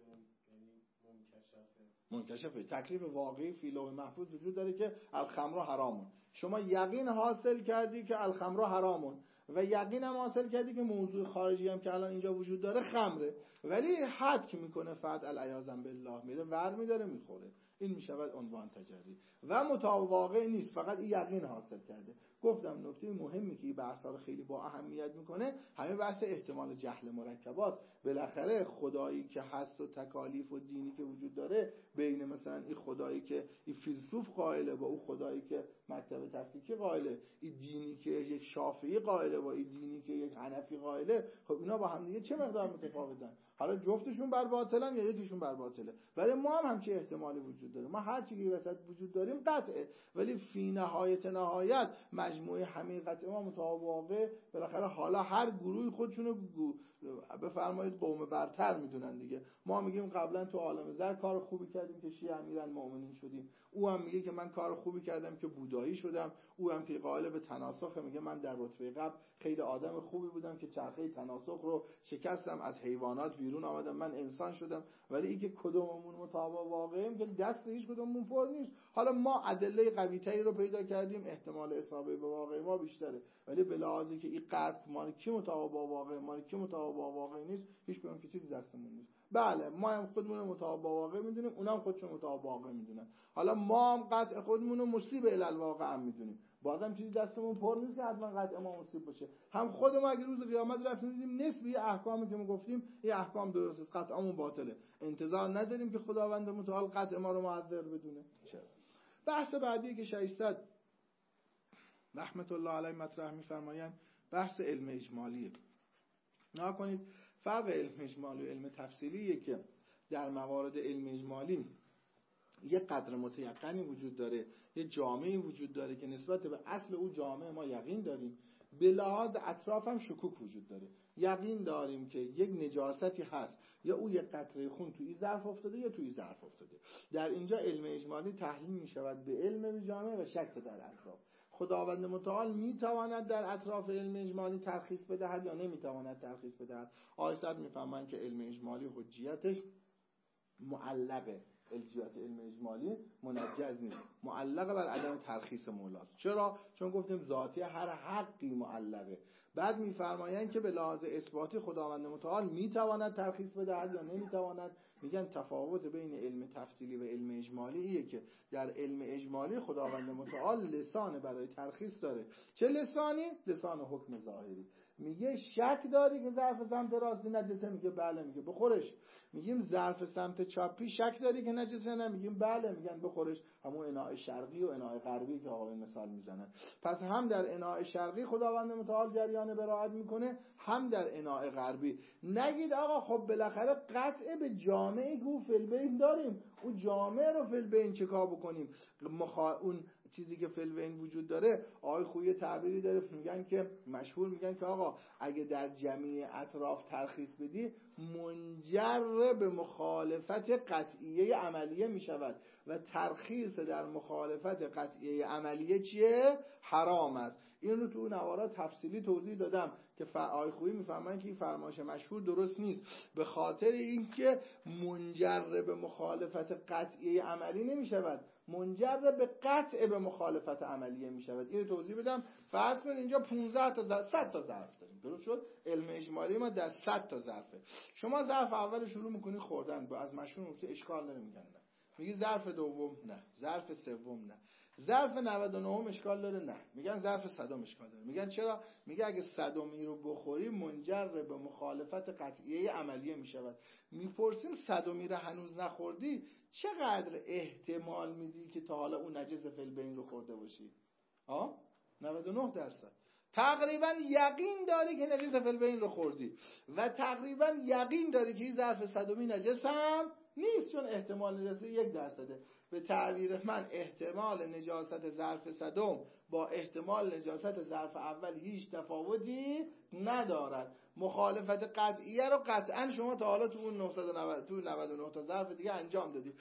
یعنی منکشفه. منکشفه. تکلیف واقعی فی لوح محفوظ وجود داره که الخمر حرامون. شما یقین حاصل کردی که الخمر حرامون و یقین هم حاصل کردی که موضوع خارجی هم که الان اینجا وجود داره خمره، ولی حد که میکنه فقط العیاذ بالله میره ور میداره میخوره. این میشود عنوان تجری و متواقع نیست، فقط این یقین حاصل کرده. گفتم نکته مهمی که این بحثا رو خیلی با اهمیت میکنه همین بحث احتمال جهل مرکبات. بالاخره خدایی که هست و تکالیف و دینی که وجود داره، بین مثلا این خدایی که این فیلسوف قائله با اون خدایی که مکتب تفکیکی قائله، این دینی که یک شافعی قائله با این دینی که یک حنفی قائله، خب اینا با هم دیگه چه مقدار متفاوتن؟ حالا جفتشون بر باطلن یا یکیشون بر باطله، ولی ما هم همچین احتمالی وجود داره. ما هر چیزی وسط وجود داریم قطعه، ولی فی نهایت نهایت مجموعه همین قطعه ما متواقع. بالاخره حالا هر گروهی خودشونو بفرمایید قوم برتر میدونن دیگه. ما میگیم قبلا تو عالم زر کار خوبی کردیم که شیعه امیرالمومنین شدیم، او هم میگه که من کار خوبی کردم که بودایی شدم، او هم که قائل به تناسخ میگه من در رتبه قبل خیلی آدم خوبی بودم که چرخه تناسخ رو شکستم، از حیوانات بیرون آمدم، من انسان شدم. ولی این که کدوممون مطابق واقعیم که دست هیچ کدوممون پر نیست. حالا ما ادله قوی‌تری رو پیدا کردیم، احتمال اصابه به واقع ما بیشتره، ولی به لحاظی که این قطع مال کی مطابق با واقع، مال کی مطابق با واقع نیست، هیچ کدوم که چیزی دستمون نیست. بله ما هم خودمون رو مطابق با واقع میدونیم، اونم خودشون مطابق با واقع میدونن. حالا ما هم قطع خودمون رو مصیب الی الواقع هم میدونیم، بازم چیزی دستمون پر نیست که حتما قطع ما مصیب باشه. هم خودمون اگه روز قیامت رفتیم دیدیم نسبی یه احکامی که ما گفتیم این احکام درست است، قطعمون باطله، انتظار نداریم که خداوند متعال قطع ما رو معذر بدونه. چرا؟ بحث بعدی که شایسته رحمت الله علیه مطرح می‌فرمایند بحث علم اجمالیه. نگاه کنید فرق علم اجمالی و علم تفصیلیه که در موارد علم اجمالی یه قدر متیقنی وجود داره، یه جامعی وجود داره که نسبت به اصل او جامعه ما یقین داریم، به لحاظ اطراف هم شکوک وجود داره. یقین داریم که یک نجاستی هست، یا او یک قطره خون توی ظرف افتاده یا توی ظرف افتاده. در اینجا علم اجمالی تحلیل می شود به علم جامعه و شک در اطراف. خداوند متعال میتواند در اطراف علم اجمالی ترخیص بدهد یا نمیتواند ترخیص بدهد. آیسد میفهمند که علم اجمالی حجیتش معلقه، حجیت علم اجمالی منجز نیست، معلقه بر عدم ترخیص مولاست. چرا؟ چون گفتیم ذاتی هر حقی معلقه. بعد میفرمایند که به لحاظ اثباتی خداوند متعال میتواند ترخیص بدهد یا نمیتواند. میگن تفاوت بین علم تفصیلی و علم اجمالی ایه که در علم اجمالی خداوند متعال لسان برای ترخیص داره. چه لسانی؟ لسان حکم ظاهری. میگه شک داری که ظرف سمت راستی نجسه؟ میگه بله. میگه بخورش. میگیم ظرف سمت چپی شک داری که نجسه؟ نه. میگیم بله. میگن بخورش. همون اناء شرقی و اناء غربی که آقای مثال میزنن. پس هم در اناء شرقی خداوند متعال جریان براعت میکنه، هم در اناء غربی. نگید آقا خب بالاخره قطع به جامعی که او فی‌البین داریم، اون جامعه رو فی‌البین چکار بکنیم؟ مخا... اون چیزی که فی‌البین وجود داره، آقای خویی تعبیری داره، میگن که مشهور میگن که آقا اگه در جمعی اطراف ترخیص بدی منجر به مخالفت قطعیه عملیه میشود و ترخیص در مخالفت قطعیه عملیه چیه؟ حرام است. این رو تو نوارا تفصیلی توضیح دادم که آقای خویی میفهمن که این فرمایش مشهور درست نیست، به خاطر اینکه منجر به مخالفت قطعیه عملی نمیشود، منجر به قطع به مخالفت عملیه میشود. این رو توضیح بدم. فرض کنید اینجا پانزده تا ظرف، صد تا ظرف داریم، درست شد؟ علم اجمالی ما در صد تا ظرفه. شما ظرف اول شروع میکنی خوردن، با از مشهور نکته اشکال داره، میگن نه. میگی ظرف دوم نه، ظرف سوم نه، ظرف نود و نه اشکال داره، نه. میگن ظرف صدم اشکال داره. میگن چرا؟ میگه اگه صدمی رو بخوری منجر به مخالفت قطعیه عملیه میشود. میپرسیم صدمی رو هنوز نخوردی، چقدر احتمال میدی که تا حالا اون نجس فی‌البین رو خورده باشی؟ ها؟ نود و نه درصد. تقریبا یقین داری که نجس فی‌البین رو خوردی و تقریبا یقین داری که این ظرف صدمی نجس هم نیست، چون احتمال نجاست یک درصده. به تعبیر من احتمال نجاست ظرف صدم با احتمال نجاست ظرف اول هیچ تفاوتی ندارد. مخالفت قطعیه رو قطعا شما تا حالا تو اون نهصد و نود تو نود و نه تا ظرف دیگه انجام دادی.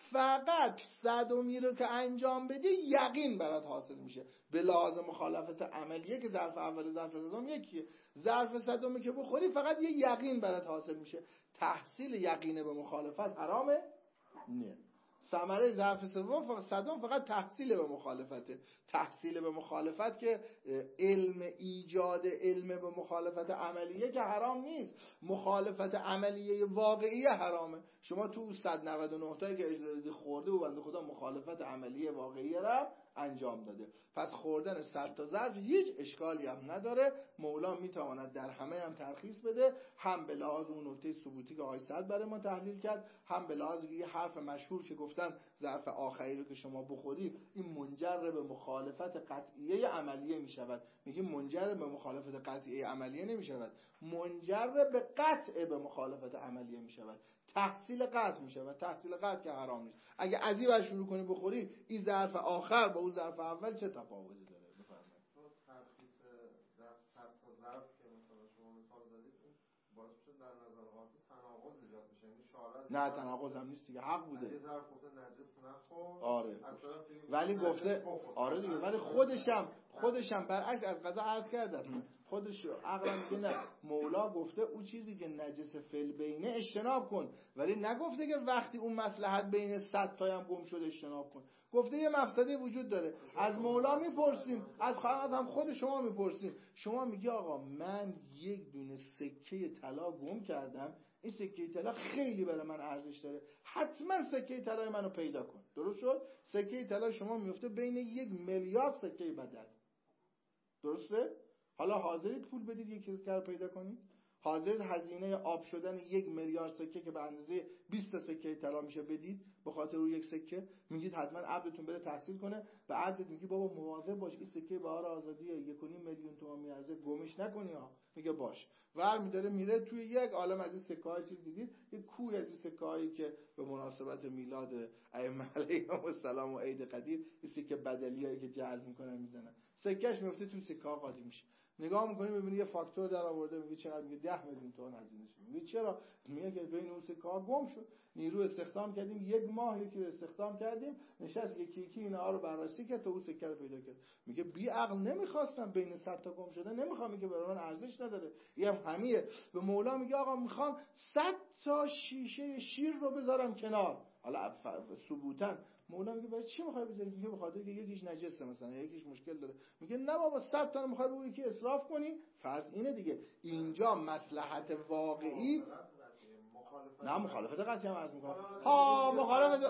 فقط صدمی رو که انجام بدی یقین برات حاصل میشه به لحاظ مخالفت عملیه که ظرف اول و ظرف صدم یکیه. ظرف صدمی که بخوری فقط یه یقین برات حاصل میشه. تحصیل یقینه به مخالفت حرامه؟ نه. ثمره ظرف سوم فقط صدم فقط تحصیل به مخالفته. تحصیل به مخالفت که علم ایجاد علم به مخالفت عملیه که حرام نیست، مخالفت عملیه واقعی حرامه. شما تو صد و نود و نه تایی که اجازه خورده و بنده خدا مخالفت عملیه واقعی را انجام داده. پس خوردن صد تا ظرف هیچ اشکالی هم نداره. مولا میتواند در همه هم ترخیص بده، هم به لحاظ اون نکته ثبوتی که آقای سعد برای ما تحلیل کرد، هم به لحاظ یه حرف مشهور که گفتن ظرف آخری رو که شما بخورید این منجر به مخالفت قطعیه عملیه میشود. میگیم منجر به مخالفت قطعیه عملیه نمیشود، منجر به قطع به مخالفت عملیه میشود. تحصیل قطع میشود. تحصیل قطع که حرام نیست. اگه از این ور شروع کنی بخوری، این ظرف آخر با اون ظرف اول چه تفاوتی داره؟ بفرمایید. ترخیص در صد تا ظرف که مثلا شما مثال زدید باعث میشه در نظر قاضی تناقض ایجاد بشه. یعنی شارع نه تناقض هم نیست دیگه، حق بوده. یه ظرف گفته نجس نخور. آره. ولی گفته آره دیگه، ولی خودشم خودشم برعکس از قضا عرض کردم، خودش عقلا میگه نه، مولا گفته اون چیزی که نجس فی‌البینه اجتناب کن، ولی نگفته که وقتی اون مصلحت بین صد تایم گم شده اجتناب کن. گفته یه مفسده وجود داره. از مولا میپرسیم، از خواهد هم خود شما میپرسیم. شما میگی آقا من یک دونه سکه طلا گم کردم، این سکه طلا خیلی برای من ارزش داره، حتما سکه طلای منو پیدا کن. درست شد؟ سکه طلا شما میفته بین یک میلیارد سکه بدل. درسته؟ حالا حاضرید پول بدید یکی رو پیدا کنید؟ حاضرید هزینه آب شدن یک میلیارد سکه که به اندازه بیست تا سکه طلا میشه بدید به خاطر اون یک سکه؟ میگید حتما عبدتون بره تحصیل کنه، به عبدت میگی بابا مواظب باش این سکه بهار آزادیه یک و نیم میلیون تومان میارزه، گمش نکنی ها. میگه باش. ور میداره میره توی یک عالم از این سکه های چیز دیدید، یک کوه از این سکه هایی که به مناسبت میلاد ائمه علیهم السلام و عید قدیر این سکه بدلیایی که جعل میکنن میزنن، سکهش میفته توی سکه ها قاطی میشه. نگاه میکنی میبینی یه فاکتور در آورده، میگه چقدر؟ میگه ده میلیون تومان هزینه شد. میگه چرا؟ میگه که بین اون سکه ها گم شد، نیرو استخدام کردیم، یک ماه یکی رو استخدام کردیم، نشست یکی یکی اینا رو بررسی کرد تا اون سکه رو پیدا کرد. میگه بی عقل نمیخواستم، بین صد تا گم شده نمیخوام، میگه برای من ارزش نداره. یه هم همیه. به مولا میگه آقا میخوام صد تا شیشه شیر رو بذارم کنار، حالا ثبوتاً مولا میگه برای چی میخوای بذاری؟ میگه بخاطر که یکیش نجسه مثلا، یکیش مشکل داره. میگه نه بابا صد تا میخوای بگی که اسراف کنی، فرض اینه دیگه. اینجا مصلحت واقعی نه مخالفت قطعی هم عرض میکنم. ها مخالفت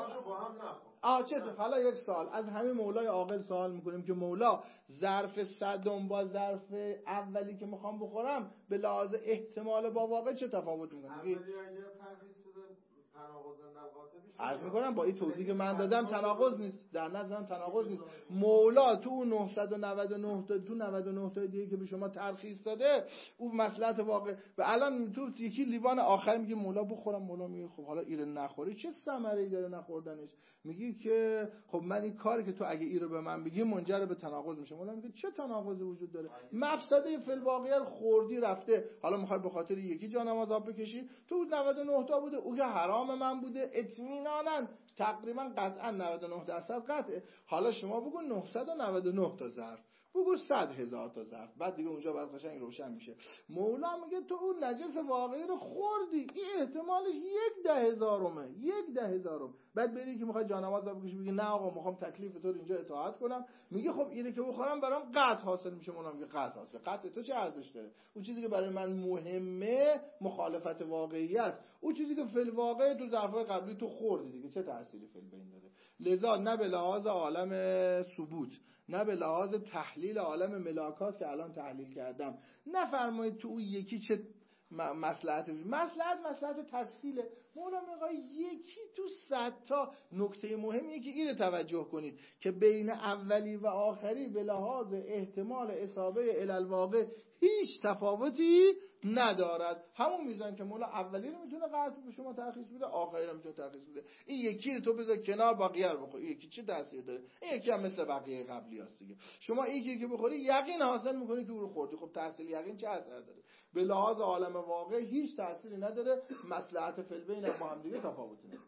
آه چه حالا یک سال از همین مولای عاقل سوال میکنیم که مولا ظرف صدم با ظرف اولی که میخوام بخورم به لحاظ احتمال با واقع چه تفاوت میکنه؟ اولی اگر ترخیص بده تناقض در قاطع میشه. عرض میکنم با این توضیحی که من دادم تناقض نیست، در نظرم تناقض نیست. مولا تو نهصد و نود و نه تا تو نود و نه تا دیگه که به شما ترخیص داده اون مصلحت واقع. و الان تو یکی لیوان آخر میگه مولا بخورم، مولا میگه خب حالا ایره نخوری چه ثمره‌ای داره نخوردنش؟ میگی که خب من این کاری که تو اگه ایره به من بگی منجر به تناقض میشه. مولا میگه چه تناقضی وجود داره؟ مفسده فی الواقع خوردی رفته، حالا میخوای به خاطر یکی جانماز آب بکشی؟ تو نود و نه تا بوده او که حرام من بوده اطمیناناً تقریبا قطعا نود و نه درصد قطعه. حالا شما بگو نهصد و نود و نه تا ظرف، بگو صد هزار تا ظرف، بعد دیگه اونجا باید قشنگ روشن میشه. مولا میگه تو اون نجس واقعی رو خوردی، این احتمالش یک ده هزارمه، یک ده هزارم. بعد بری که میخوای جانماز بکشی بگی نه آقا میخوام تکلیف تو اینجا اطاعت کنم، میگه خب اینه که بخورم برام قطع حاصل میشه. مولا میگه قطع حاصل، قطع تو چه ارزش داره؟ اون چیزی که برای من مهمه مخالفت واقعی است. اون چیزی که فی الواقع تو ظرفای قبلی تو خوردی دیگه چه تأثیری فی البین داره؟ لذا نه به لحاظ عالم ثبوت، نه به لحاظ تحلیل عالم ملاکات که الان تحلیل کردم، نفرمایید تو اون یکی چه مصلحت مصلحت مصلحت تسهیله. مولا میگه یکی تو صد تا نکته مهمیه که اینو توجه کنید که بین اولی و آخری به لحاظ احتمال اصابه الالواقع هیچ تفاوتی ندارد. همون میزان که مولا اولی رو میتونه قطع به شما ترخیص بده، آخری رو میتونه ترخیص بده. این یکی رو تو بذار کنار بقیه رو بخور، این یکی چه تاثیر داره؟ این یکی هم مثل بقیه قبلی هست دیگه. شما یکی که بخوری یقین حاصل میکنی که اون رو خوردی. خب تحصیل یقین چه اثر داره؟ به لحاظ عالم واقع هیچ تأثیری نداره، مصلحت فی البین با هم دیگه تفاوتی نمیکنه.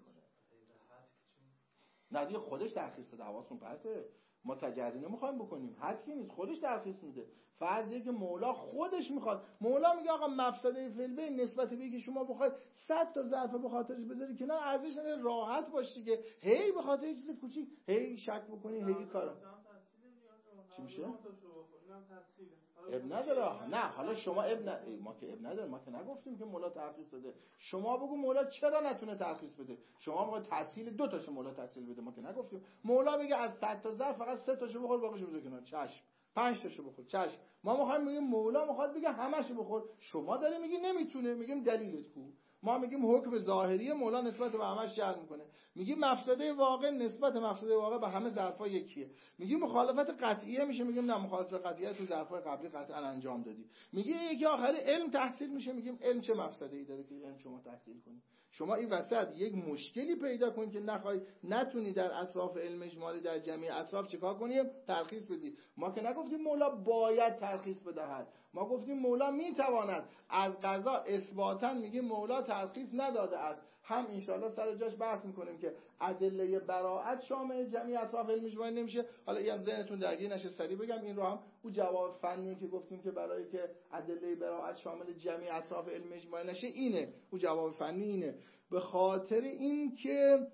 نه دیگه خودش ترخیص داده، حواستون پرته. ما تجری نمیخوایم بکنیم، حدی نیست، خودش ترخیص میده. فرضیه که مولا خودش میخواد. مولا میگه آقا مفسده فی البین نسبت به اینکه شما بخواید صد تا ظرف به خاطرش بذاری کنار ارزش نداره، راحت باشی که هی به خاطر چیز کوچیک هی شک بکنی هی کارا چی میشه؟ اب نداره. نه حالا شما اب نداره، ما که اب نداره، ما که نگفتیم که مولا ترخیص بده. شما بگو مولا چرا نتونه ترخیص بده؟ شما میگه تحصیل دو تاشو مولا تحصیل بده، ما که نگفتیم. مولا میگه از صد تا ظرف فقط سه تاشو بخور باقیشو بذار کنار. چشم. پنج تاشو بخور. چشم. ما میخوایم بگیم مولا میخواد بگه همه‌شو بخور، شما داری میگی نمیتونه. میگیم دلیلت کو؟ ما میگیم حکم ظاهری مولا نسبت به همش شرط میکنه. میگیم مفسده واقع نسبت مفسده واقع به همه ظرفا یکیه. میگیم مخالفت قطعیه میشه، میگیم نه مخالفت قطعیه تو ظرفای قبلی قطعا انجام دادی. میگه یکی آخری علم تحصیل میشه، میگیم علم چه مفسده ای داره که علم شما تحصیل کنی؟ شما این وسط یک مشکلی پیدا کنید که نخوای نتونی در اطراف علم اجمالی در جمعی اطراف چیکار کنی؟ ترخیص بدی. ما که نگفتیم مولا باید ترخیص بدهد، ما گفتیم مولا میتواند. از قضا اثباتا میگیم مولا ترخیص نداده است. هم انشاءالله سر جاش بحث میکنیم که ادله براءت شامل جمعی اطراف علم اجمالی نمیشه. حالا اینم ذهنتون درگیر نشه سریع بگم این رو هم اون جواب فنی که گفتیم که برای که ادله براءت شامل جمعی اطراف علم اجمالی نشه اینه، اون جواب فنی اینه. به خاطر این که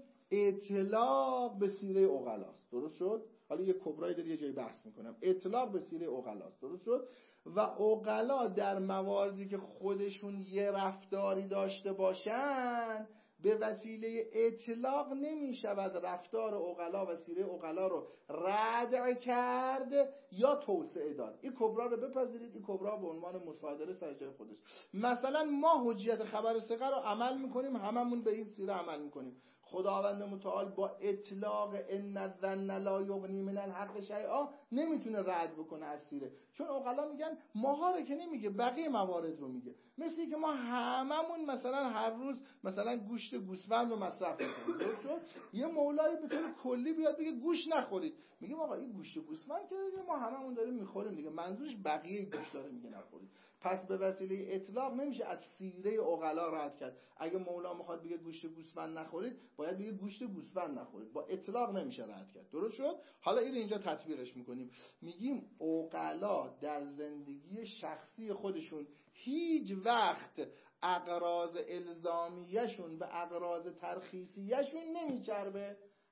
اطلاق به سیره عقلاست. درست شد؟ حالا یه کبرای دیگه یه جای بحث میکنم. اطلاق به سیره عقلاست. درست شد؟ و عقلا در مواردی که خودشون یه رفتاری داشته باشن به وسیله اطلاق نمی شود رفتار عقلا و سیره عقلا رو رد کرد یا توسعه داد. این کبرا رو بپذیرید، این کبرا به عنوان مصادره سر جای خودش. مثلا ما حجیت خبر ثقه رو عمل میکنیم، هممون به این سیره عمل میکنیم. خداوند متعال با اطلاق ان الظن لا یغنی من الحق شیئا نمیتونه رد بکنه از سیره، چون عقلا میگن ماها رو که نمیگه، بقیه موارد رو میگه. مثل که ما هممون مثلا هر روز مثلا گوشت گوسفند رو مصرف میکنیم. درست؟ یه مولایی به طور کلی بیاد بگه گوشت نخورید، میگیم آقا این گوشت گوسفند که ما هممون داریم میخوریم دیگه، منظورش بقیه گوشت داره میگه نخورید. پس به وسیله اطلاق نمیشه از سیره عقلا رد کرد. اگه مولا میخواد بگه گوشت گوسفند نخورید باید بگه گوشت گوسفند نخورید، با اطلاق نمیشه رد کرد. درست شد؟ حالا این اینجا تطبیقش میکنیم. میگیم عقلا در زندگی شخصی خودشون هیچ وقت اغراض الزامیشون و اغراض ترخیصیشون نمیچربه.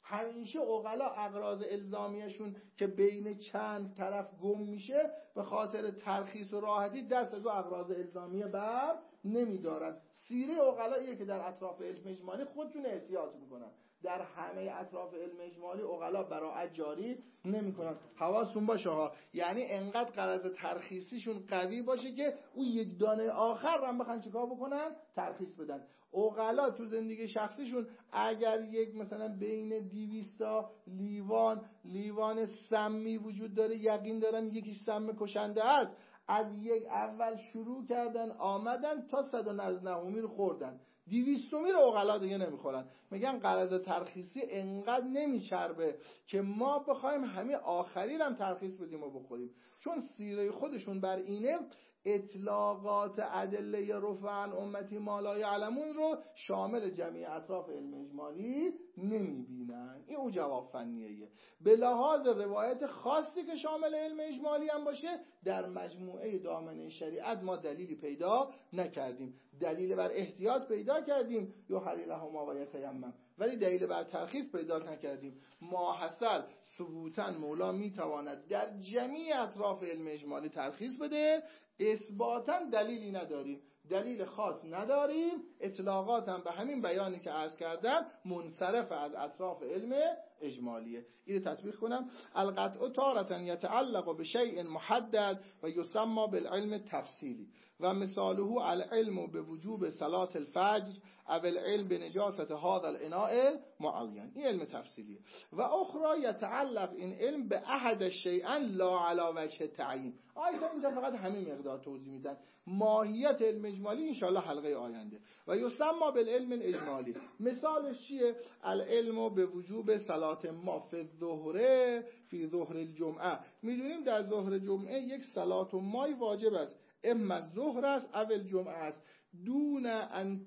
همیشه عقلا اغراض الزامیشون که بین چند طرف گم میشه به خاطر ترخیص و راحتی دست از اغراض الزامیه بر نمیدارن. سیره عقلاییه که در اطراف علم اجمالی خودشون احتیاط میکنن. در همه اطراف علم اجمالی عقلا براعت جاری نمیکنن. حواستون باشه ها، یعنی انقدر غرض ترخیصیشون قوی باشه که اون یک دانه آخر هم بخوان چیکار بکنن؟ ترخیص بدن. عقلا تو زندگی شخصیشون اگر یک مثلا بین دویستا لیوان لیوان سمی وجود داره، یقین دارن یکیش سم کشنده است، از یک اول شروع کردن آمدن تا صد و نهمی رو خوردن، دویستمی رو عقلا دیگه نمیخورن. میگن غرض ترخیصی انقدر نمیچربه که ما بخوایم همه آخری رو هم ترخیص بدیم و بخوریم، چون سیره خودشون بر اینه اطلاقات ادله رفع عن امتی ما لا یعلمون رو شامل جمعی اطراف علم اجمالی نمیبینن. این او جواب فنیه. به لحاظ روایت خاصی که شامل علم اجمالی هم باشه در مجموعه دامنه شریعت ما دلیلی پیدا نکردیم. دلیل بر احتیاط پیدا کردیم یا حلیلهما و یتیمم، ولی دلیل بر ترخیص پیدا نکردیم. ماحصل ثبوتاً مولا میتواند در جمعی اطراف علم اجمالی ترخیص بده، اثباتاً دلیلی نداریم، دلیل خاص نداریم، اطلاقات هم به همین بیانی که عرض کردم منصرف از اطراف علم اجمالیه. اینو تطبیق کنم. القطع تارة یتعلق بشیء محدد و یسمى بالعلم تفصیلی و مثاله العلم بوجوب صلاة الفجر او العلم بنجاست هذا الاناء معین. این علم تفصیلیه. و اخرى یتعلق این علم به احد الشیئا لا علی وجه تعیین. آیتا اینجا فقط همین مقدار توضیح میدن. ماهیت علم اجمالی انشاءالله حلقه آینده. و یسمى بالعلم الاجمالی. مثالش چیه؟ العلم به وجوب صلات ما فی الظهر فی ظهر الجمعه. میدونیم در ظهر جمعه یک صلات و مای واجب است، اما ظهر است اول جمعه است، دون ان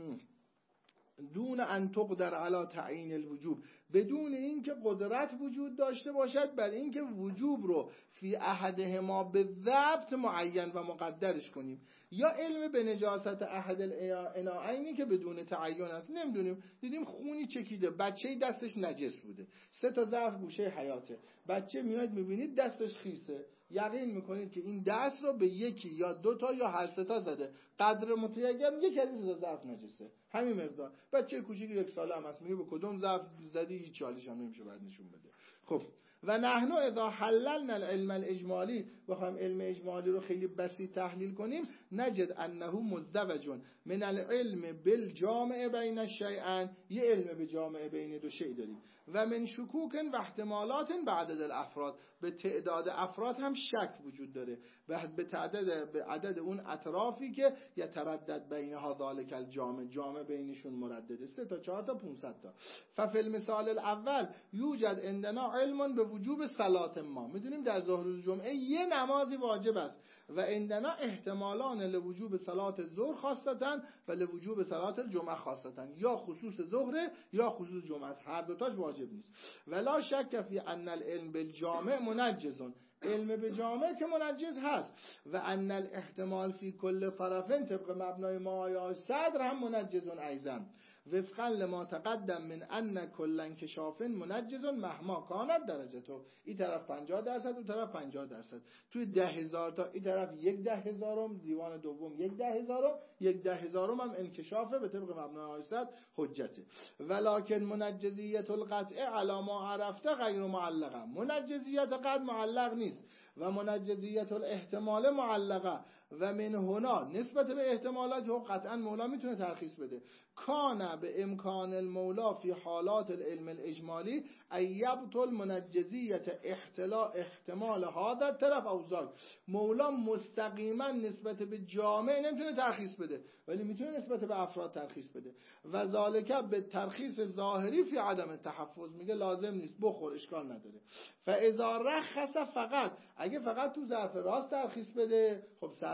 دون ان تقدر علی تعیین الوجوب، بدون اینکه قدرت وجود داشته باشد بر اینکه وجوب رو فی احدهما بالضبط معین و مقدرش کنیم. یا علم به نجاست احد الاناءین که بدون تعین است. نمیدونیم، دیدیم خونی چکیده، بچه دستش نجس بوده، سه تا ظرف گوشه حیاته، بچه میاد میبینید دستش خیسه، یقین میکنید که این دست رو به یکی یا دو تا یا هر سه تا زده، قدر متیقن یکی از این ظرف نجسه، همین مقدار. بچه کوچیک یک ساله هم هست، میگه به کدوم ظرف زدی، هیچ چالش هم نمیشه بعد نشون بده. خب و نحن اذا حللنا العلم الاجمالی، بخوایم علم اجمالی رو خیلی بسیط تحلیل کنیم، نجد انه مزدوج من العلم بالجامع بین الشیئین، یه علم به جامع بین دو شیء داریم، و من شکوک و احتمالات بعدد الافراد، به تعداد افراد هم شک وجود داره، به تعداد به عدد اون اطرافی که یتردد بینها ذالک الجامع، جامع بینشون مردده، سه تا چهار تا پانصد تا. ففی المثال الاول یوجد عندنا علم به وجوب صلات ما، میدونیم در ظهر جمعه یه نمازی واجب است، و عندنا احتمالان لوجوب صلات ظهر خاصتاً و لوجوب صلات الجمعه خاصتاً، یا خصوص ظهر یا خصوص جمعه، هر دوتاش واجب نیست. ولا شک فی ان العلم بالجامع منجز، علم به جامع که منجز هست، و ان الاحتمال فی کل طرفین طبق مبنای ما صدر هم منجز ایضا، وفقا لما تقدم من ان کل انکشاف منجز مهما کانت درجته. این طرف پنجاه درصد، اون طرف پنجاه درصد، توی ده هزار تا این طرف یک ده هزارم، دیوان دوم یک ده هزارم، یک ده هزارم هم انکشافه به طبق مبنای صدر حجته. ولکن منجزیت القطع علی ما عرفته غیر معلقه، منجزیت قطع معلق نیست و منجزیت الاحتمال معلقه، و من هنا نسبت به احتمالات قطعا مولا میتونه ترخیص بده. کان به امکان المولا فی حالات العلم الاجمالی ایبطل منجزیت احتلا احتمال هذا طرف اوزاک، مولا مستقیما نسبت به جامع نمیتونه ترخیص بده، ولی میتونه نسبت به افراد ترخیص بده. و ذالک به ترخیص ظاهری فی عدم تحفظ، میگه لازم نیست، بخور اشکال نداره. فاذا رخص فقط، اگه فقط تو ظرف راست ترخیص بده، خب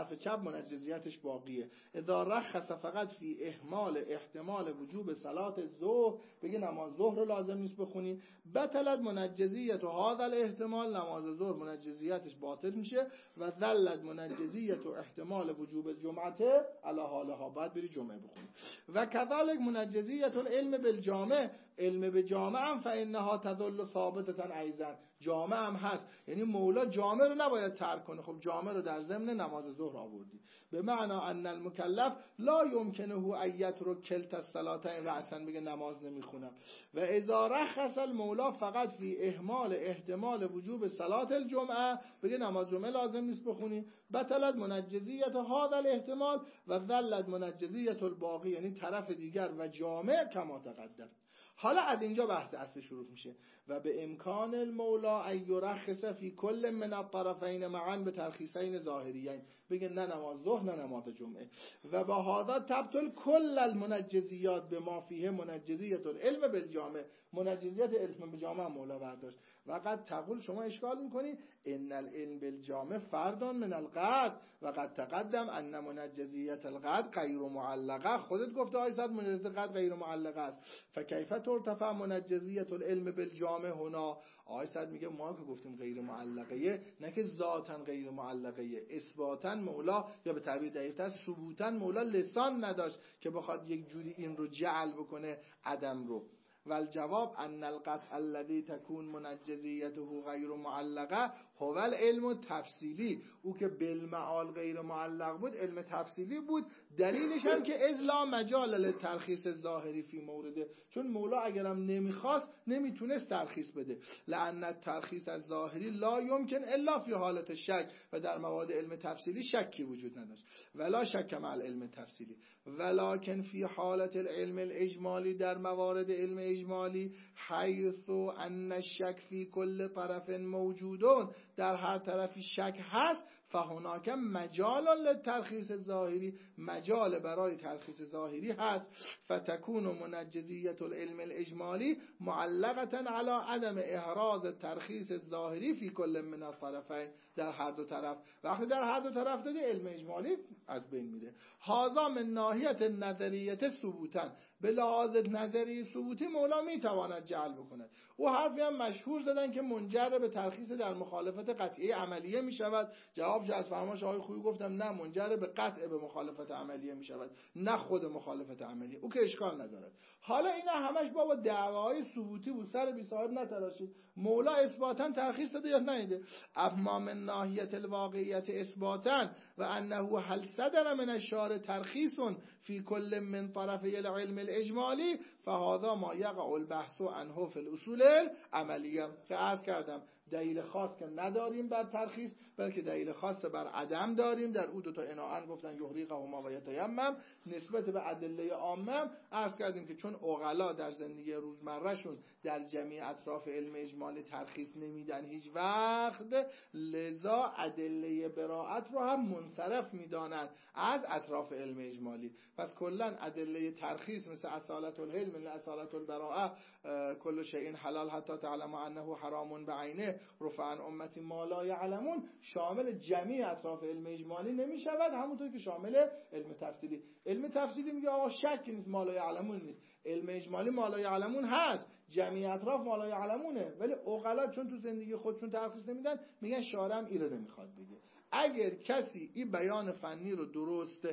طرف چپ منجزیتش باقیه. اذا رخص فقط فی اهمال احتمال وجوب صلات ظهر، بگه نماز ظهر رو لازم نیست بخونی، بطلت منجزیت و هذا الاحتمال، نماز ظهر منجزیتش باطل میشه و ذلت منجزیت و احتمال وجوب جمعته علی حالها، باید بری جمعه بخونی. و کذالک منجزیت العلم بالجامع، علم به جامع هم فانها تدل ثابتة ایضا، جامع هم هست، یعنی مولا جامع رو نباید ترک کنه. خب جامع رو در ضمن نماز ظهر آوردی، به معنا ان المکلف لا یمکنه ان یترک کلتا الصلاتین رأسا، بگه نماز نمیخونم. و اذا رخص المولا فقط فی اهمال احتمال وجوب صلات الجمعه، بگه نماز جمعه لازم نیست بخونی، بطلت منجزیت هذا الاحتمال و ذلت منجزیت الباقی، یعنی طرف دیگر و جامع کما تقدم. حالا از اینجا بحث اصل شروع میشه. و به امکان المولا ان یرخص فی کل من الطرفین معا به ترخیصین ظاهریین، بگه نه نماز ظهر نه نماز جمعه. و با هذا تبطل کل المنجزیات به ما فیه منجزیت العلم بالجامع، منجزیت علم بالجامع مولا برداشت. و قد تقول، شما اشکال میکنی ان العلم بالجامع فرد من القطع و قد تقدم ان منجزیت القطع غیر معلقه، خودت گفته آیت منجزیت القطع غیر معلقه است، فکیف ترتفع منجزیت العلم بالجامع هنا؟ آیت میگه ما که گفتیم غیر معلقه، نه که ذاتن غیر معلقه، اثباتن مولا یا به تعبیر دقیق‌تر ثبوتن مولا لسان نداشت که بخواد یک جوری این رو جعل بکنه عدم رو. والجواب ان القطع الذي تكون منجزیته غیر معلقه هو العلم التفصیلی، او که بالمعال غیر معلق بود علم تفصیلی بود. دلیلش هم که اذ لا مجال للترخیص ظاهری فی مورده، چون مولا اگرم نمیخواست نمیتونست ترخیص بده. لان الترخیص الظاهری لا یمکن الا فی حالت شک، و در مواد علم تفصیلی شکی وجود نداشت. ولا شک مع العلم تفصیلی ولکن فی حالت العلم الاجمالی، در موارد علم اجمالی، حیث ان الشک فی کل طرف موجودون، در هر طرفی شک هست، فهناک مجال للترخیص ظاهری، مجال برای ترخیص ظاهری هست. فتكون منجزیت العلم الاجمالی معلقه علی عدم احراز الترخیص ظاهری فی کل من الطرفین، در هر دو طرف. وقتی در هر دو طرف دادی علم اجمالی از بین میره. هذا من ناحیت نظریت ثبوتا، به لحاظ نظری ثبوتی مولا میتواند جعل بکند. او حرفی هم مشهور زدن که منجر به ترخیص در مخالفت قطعی عملیه میشود. جوابش از فرمایش آقای خویی گفتم نه، منجر به قطع به مخالفت عملیه میشود، نه خود مخالفت عملیه. او که اشکال ندارد. حالا اینا همش بابا دعواهای ثبوتی بود، سر بی صاحب نتراشید. مولا اثباتا ترخیص داده یا نده؟ اما من ناحیت الواقعیت اثباتا و انه هل صدر من الشارع ترخیص فی کل من طرفی العلم الاجمالی فهذا ما یقع البحث عنه فی الاصول العملیه. که عرض کردم دلیل خاص که نداریم بر ترخیص، بلکه دلیل خاص بر عدم داریم. در او دو تا عناعن گفتن یحریقهما و یتیمم. نسبت به ادله عامه عرض کردیم که چون عقلا در زندگی روزمرهشون در جمیع اطراف علم اجمالی ترخیص نمیدن هیچ وقت، لذا ادله براءت رو هم منصرف میدانند از اطراف علم اجمالی. پس کلا ادله ترخیص مثل اصالت الحلم مثل اصالت البراءه، کل شیء حلال حتی تعلم انه حرام بعینه، رفع عن امتی ما لا یعلمون، شامل جمیع اطراف علم اجمالی نمی شود، همونطور که شامل علم تفصیلی. علم تفصیلی میگه آقا شک نیست، ما لا یعلمون نیست. علم اجمالی ما لا یعلمون هست، جمیع اطراف ما لا یعلمونه، ولی عقلا چون تو زندگی خودشون ترخیص نمیدن میگن شارع هم اینو نمیخواد بگه. اگر کسی این بیان فنی رو درست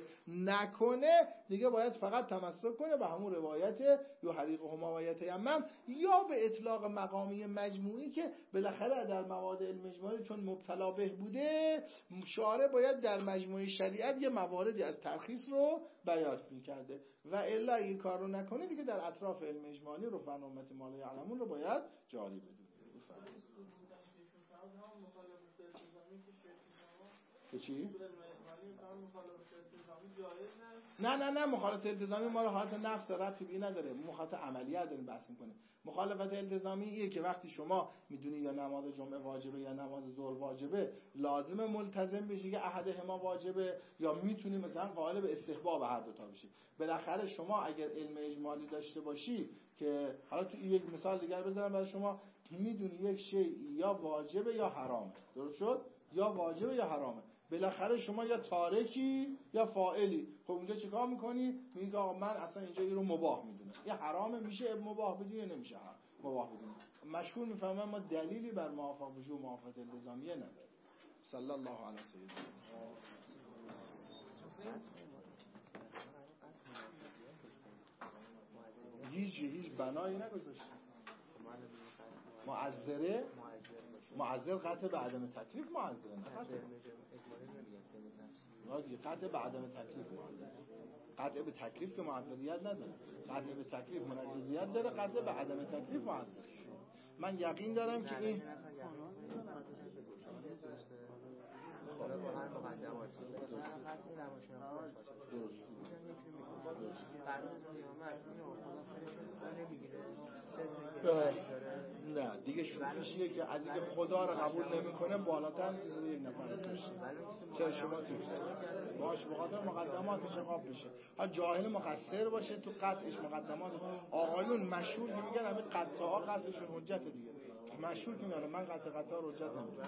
نکنه دیگه باید فقط تمسک کنه به همون روایت یحریقهما و یتیمم، یا به اطلاق مقامی مجموعی که بالاخره در مواد علم اجمالی چون مبتلا به بوده، شارع باید در مجموعه شریعت یه مواردی از ترخیص رو بیان می‌کرده، و الا این کار رو نکنه دیگه در اطراف علم اجمالی رفع عن امتی ما لا یعلمون رو باید جاری بدونه. چی؟ نه نه نه مخالفت التزامی ما رو حالت نفس ربطی به نداره، مخالفت عملیه داریم بحث می‌کنیم. مخالفت التزامی ایه که وقتی شما میدونی یا نماز جمعه واجبه یا نماز ظهر واجبه، لازم ملتزم بشی که احدهما واجبه، یا میتونی مثلا قائل به استحباب هر دو تا بشی. بالاخره شما اگر علم اجمالی داشته باشی که حالا تو یک مثال دیگر بزنم برای شما، میدونی یک شی یا واجبه یا حرامه، درست شد؟ یا واجبه یا حرامه. بالاخره شما یا تارکی یا فاعلی. خب اونجا چیکار میکنی؟ میگی آقا من اصلا اینجا این رو مباح میدونم. یه حرامه، میشه مباح بدونی نمیشه مباح بدونی. مشهور میفهمم ما دلیلی بر موافق وجوب موافقت التزامیه نداره. صلی الله علی سیدنا. هیچ هیچ بنایی نگذاشتیم. معذره معذر قطع به عدم تکلیف معذره نه قطع به عدم تکلیف معذره. قطع به تکلیف که معذریت نداره. قطع به تکلیف منجزیت داره، قطع به عدم تکلیف معذره. من یقین دارم که این نه دیگه شوخیشیه که از اینکه خدا رو قبول نمیکنه بالاتر یک نفر داشته. چرا شما تو باش بخاطر مقدماتش قاب بشه، ها جاهل مقصر باشه تو قطعش مقدمات. آقایون مشهور که میگن همه قطعه ها قطعشون حجت دیگه، مشهور که میگن من قطعه قطعه ها حجت نمیگم.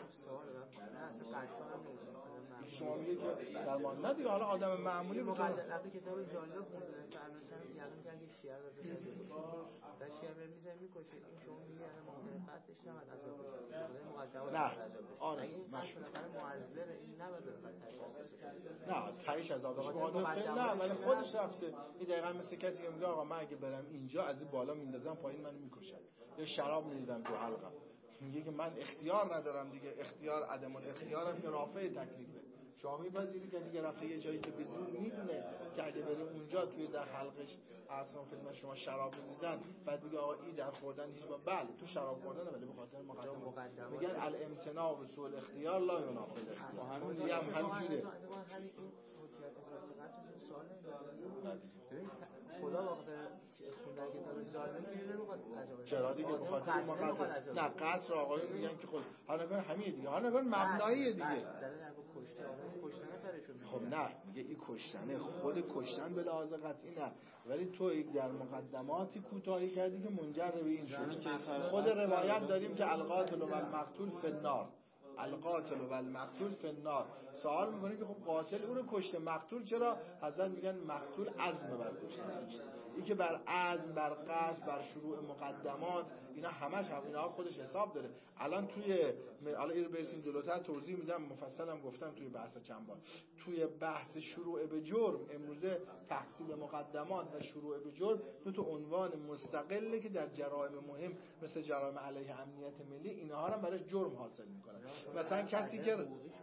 شما میگه که در ما نه دیگه، حالا آدم معمولی به طور وقتی کتاب جالب خونده فرمودن یقین کنه که شیعه رو بزنه تا شیعه رو میزنه میکشه، این شما میگه انا موقع قطعش نباید عذاب بشه مقدمات عذاب بشه. آره مشهور معذر این نباید بخاطر نه تایش عذاب بشه مقدمات نه، ولی خودش رفته. این دقیقاً مثل کسی که میگه آقا من اگه برم اینجا از این بالا میندازم پایین منو میکشن یا شراب میریزم تو حلقم. میگه که من اختیار ندارم دیگه، اختیار عدم الاختیارم که رافع تکلیفه. شما می‌پذیری کسی که رفته یه جایی که به زور میدونه که اگه بره اونجا توی در حلقش اصلا خدمت شما شراب می‌ریزن، بعد میگه آقا این در خوردن هیچ با بله تو شراب خوردن ولی به خاطر مقدمات میگن الامتناع به سوء الاختیار لا ینافی الاختیار. همون دیگه هم همینجوریه. خدا وقت خوندن کتاب ظالم که نمیخواد عذاب. چرا دیگه به خاطر مقدمات نه قطع آقایون میگن که خود حالا نگاه همین دیگه، حالا نگاه مبنایی دیگه. خب نه میگه این کشتنه، خود کشتن به لحاظ قطعی نه، ولی تو در مقدماتی کوتاهی کردی که منجر به این شد. خود روایت داریم که القاتل و المقتول فی النار، القاتل و المقتول فی النار. سوال میکنه که خب قاتل اون رو کشته، مقتول چرا؟ حضرت میگن مقتول عزم بر کشتن. این که بر عزم، بر قصد، بر شروع مقدمات، اینا همش هم اینا خودش حساب داره. الان توی الان این رو برسیم جلوتر توضیح میدم، مفصلم گفتم توی بحث چند بار. توی بحث شروع به جرم امروزه تحصیل مقدمات و شروع به جرم دو تا عنوان مستقله که در جرایم مهم مثل جرایم علیه امنیت ملی اینها رو برای جرم حاصل میکنن. مثلا کسی که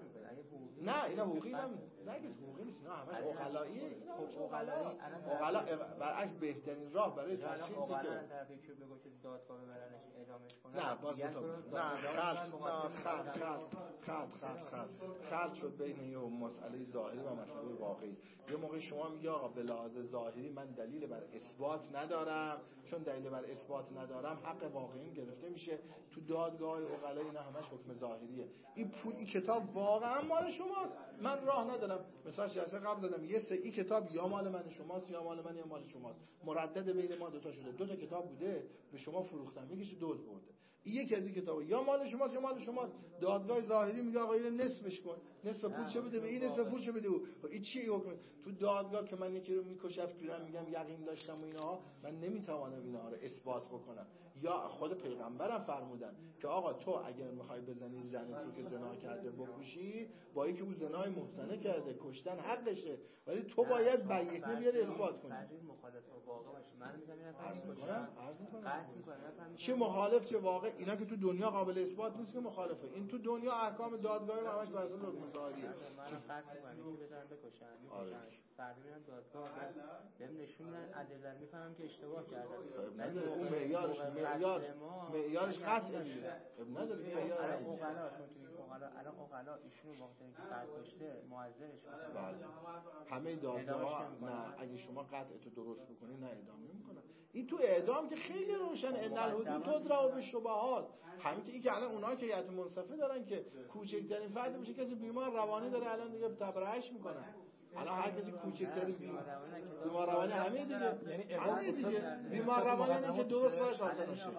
نه اینا حقوقی نمی نگید حقوقی نیست، اینا همش عقلاییه. اینا عقلا عقلا برعکس بهترین راه برای تشخیص که طرفی که بگه که دادگاه ببرنش اعدامش کنه نه باز نه خلط خلط خلط خلط خلط خلط شد بین یه مسئله ظاهری و مسئله واقعی. یه موقع شما میگی آقا به لحاظ ظاهری من دلیل بر اثبات ندارم، چون دلیل بر اثبات ندارم حق واقعی گرفته میشه. تو دادگاه عقلا اینا همش حکم ظاهریه. این پول این کتاب واقعا مال شماست، من راه ندارم. مثلا جلسه قبل زدم یه سه این کتاب یا مال من شماست یا مال من یا مال شماست، مردد بین ما دو تا شده. دو تا کتاب بوده به شما فروختم، یکیش دوز برده. این یکی از این کتابا یا مال شماست یا مال شماست. دادگاه ظاهری میگه آقا اینو نصفش کن، نصف پول چه بده به این، نصف پول چه بده او. این چیه حکم؟ تو دادگاه که من یکی رو میکشف گیرم میگم یقین داشتم و اینها، من نمیتوانم اینها رو اثبات بکنم. یا خود پیغمبرم فرمودن که آقا تو اگر میخوای بزنی زن تو که زنا کرده بکشی، با اینکه او زنای محسنه کرده کشتن حقشه، ولی تو باید بیهه بیاری اثبات کنی. مخالف واقع باشه. من میگم عرض میکنم عرض میکنم چه مخالف چه واقع، اینا که تو دنیا قابل اثبات نیست که مخالفه. این تو دنیا احکام دادگاهی همش بر اساس حکم ظاهریه. من قصد میکنم که بزنن بکشن میکشن فردا میرن دادگاه بهم نشون میدن ادله میفهمم که اشتباه کردم. ولی اون معیارش معیار معیارش قطعه دیگه. خب نداره معیار عقلا چون تو عقلا الان عقلا ایشونو وقتی که فرد داشته معذرش بله همه دادگاه نه اگه شما قطع تو درست بکنی نه اعدام نمیکنن. این تو اعدام که خیلی روشن ان الحدود تدرا بالشبهات. همین که این که الان اونها که یت منصفه دارن که کوچکترین فرد میشه کسی بیمار روانی داره الان دیگه تبرئهش میکنن. الان هر کسی کوچکتری بیمار روانی همین دیگه، یعنی همین دیگه بیمار روانی یعنی که درست باش آسان نشه.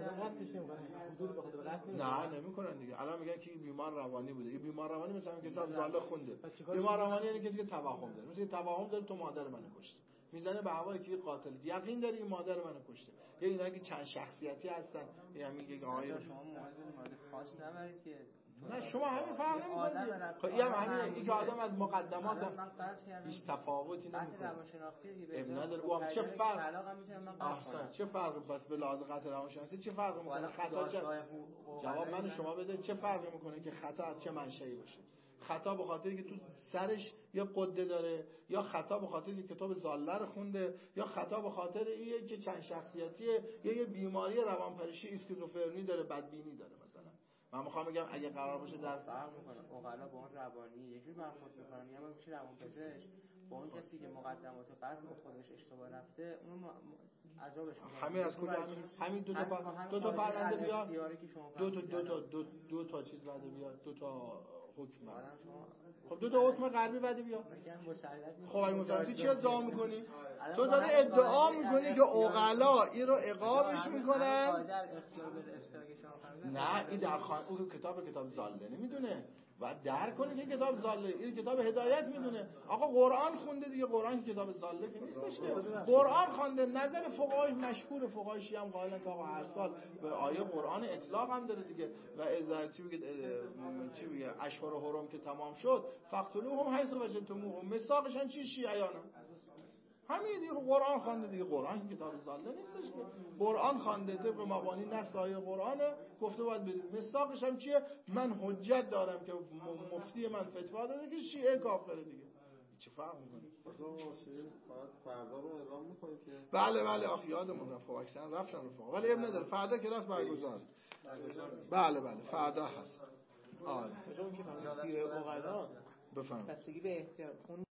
نه نمیکنن دیگه. الان میگن که بیمار روانی بوده. یه بیمار روانی مثلا کسی از زاله خونده. بیمار روانی یعنی کسی که توهم داره. مثلا توهم داره تو مادر منو کشتی. میزنه به هوای که قاتل. یقین داری این مادر منو کشته. یا اینا که چند شخصیتی هستن. یعنی میگه آقای شما مورد خاص نبرید که نه شما همین فرق نمی‌کنه. خب این همین این که آدم از مقدمات هیچ تفاوتی نمی‌کنه. اب نداره. او هم چه فرق احسن چه فرق پس به لحاظ قطع روانشناسی چه فرق می‌کنه؟ خطا چه جواب من شما بده چه فرقی می‌کنه که خطا از چه منشأی باشه؟ خطا به خاطری که تو سرش یا قده داره، یا خطا به خاطری که کتاب زاله رو خونده، یا خطا به خاطر اینه که چند شخصیتیه، یا یه بیماری روانپریشی اسکیزوفرنی داره، بدبینی داره مثلا. من میخوام بگم اگه قرار باشه در فرق میکنه اوغلا با اون روانی یه جور برخورد میکنن، یا میشه روانپزشک با اون کسی که مقدمات قصد خودش اشتباه رفته اون عذابش میکنه. همین از کجا همین همین دو تا دو تا پرونده بیار، دو تا دو تا دو, دو تا چیز بعد بیار، دو تا حکم. خب دو تا حکم غربی بعد بیار. خب اگه مسلمانی چی ادعا میکنی؟ تو داری ادعا میکنی که اوغلا این رو عقابش میکنن. نه این در خان اون کتاب کتاب زاله نمیدونه و درک کنه که کتاب زاله این کتاب هدایت میدونه. آقا قرآن خونده دیگه، قرآن کتاب زاله که نیستش که. قرآن خوانده. نظر فقهای مشهور فقهای شیعه هم قائلن که آقا هر سال به آیه قرآن اطلاق هم داره دیگه و از چی میگه چی میگه اشهر حرم که تمام شد فقتلوهم حیث وجدتموهم. میثاقشن چی شیعیانا همین دیگه. قرآن خوانده دیگه، قرآن کتاب زاله نیستش که. قرآن خوانده طبق مبانی نص آیه قرآنه، گفته باید برید. میثاقش هم چیه؟ من حجت دارم که مفتی من فتوا داده که شیعه کافره دیگه. چه فرق میکنه؟ بعد فردا رو اعلام میکنید که بله بله آخ یادمون رفت، اکثرا رفتن رفقا، ولی اب نداره فردا کلاس برگزار. بله بله فردا هست. آره اون که فهمیدید اوغلا بفهم بستگی به احتیاط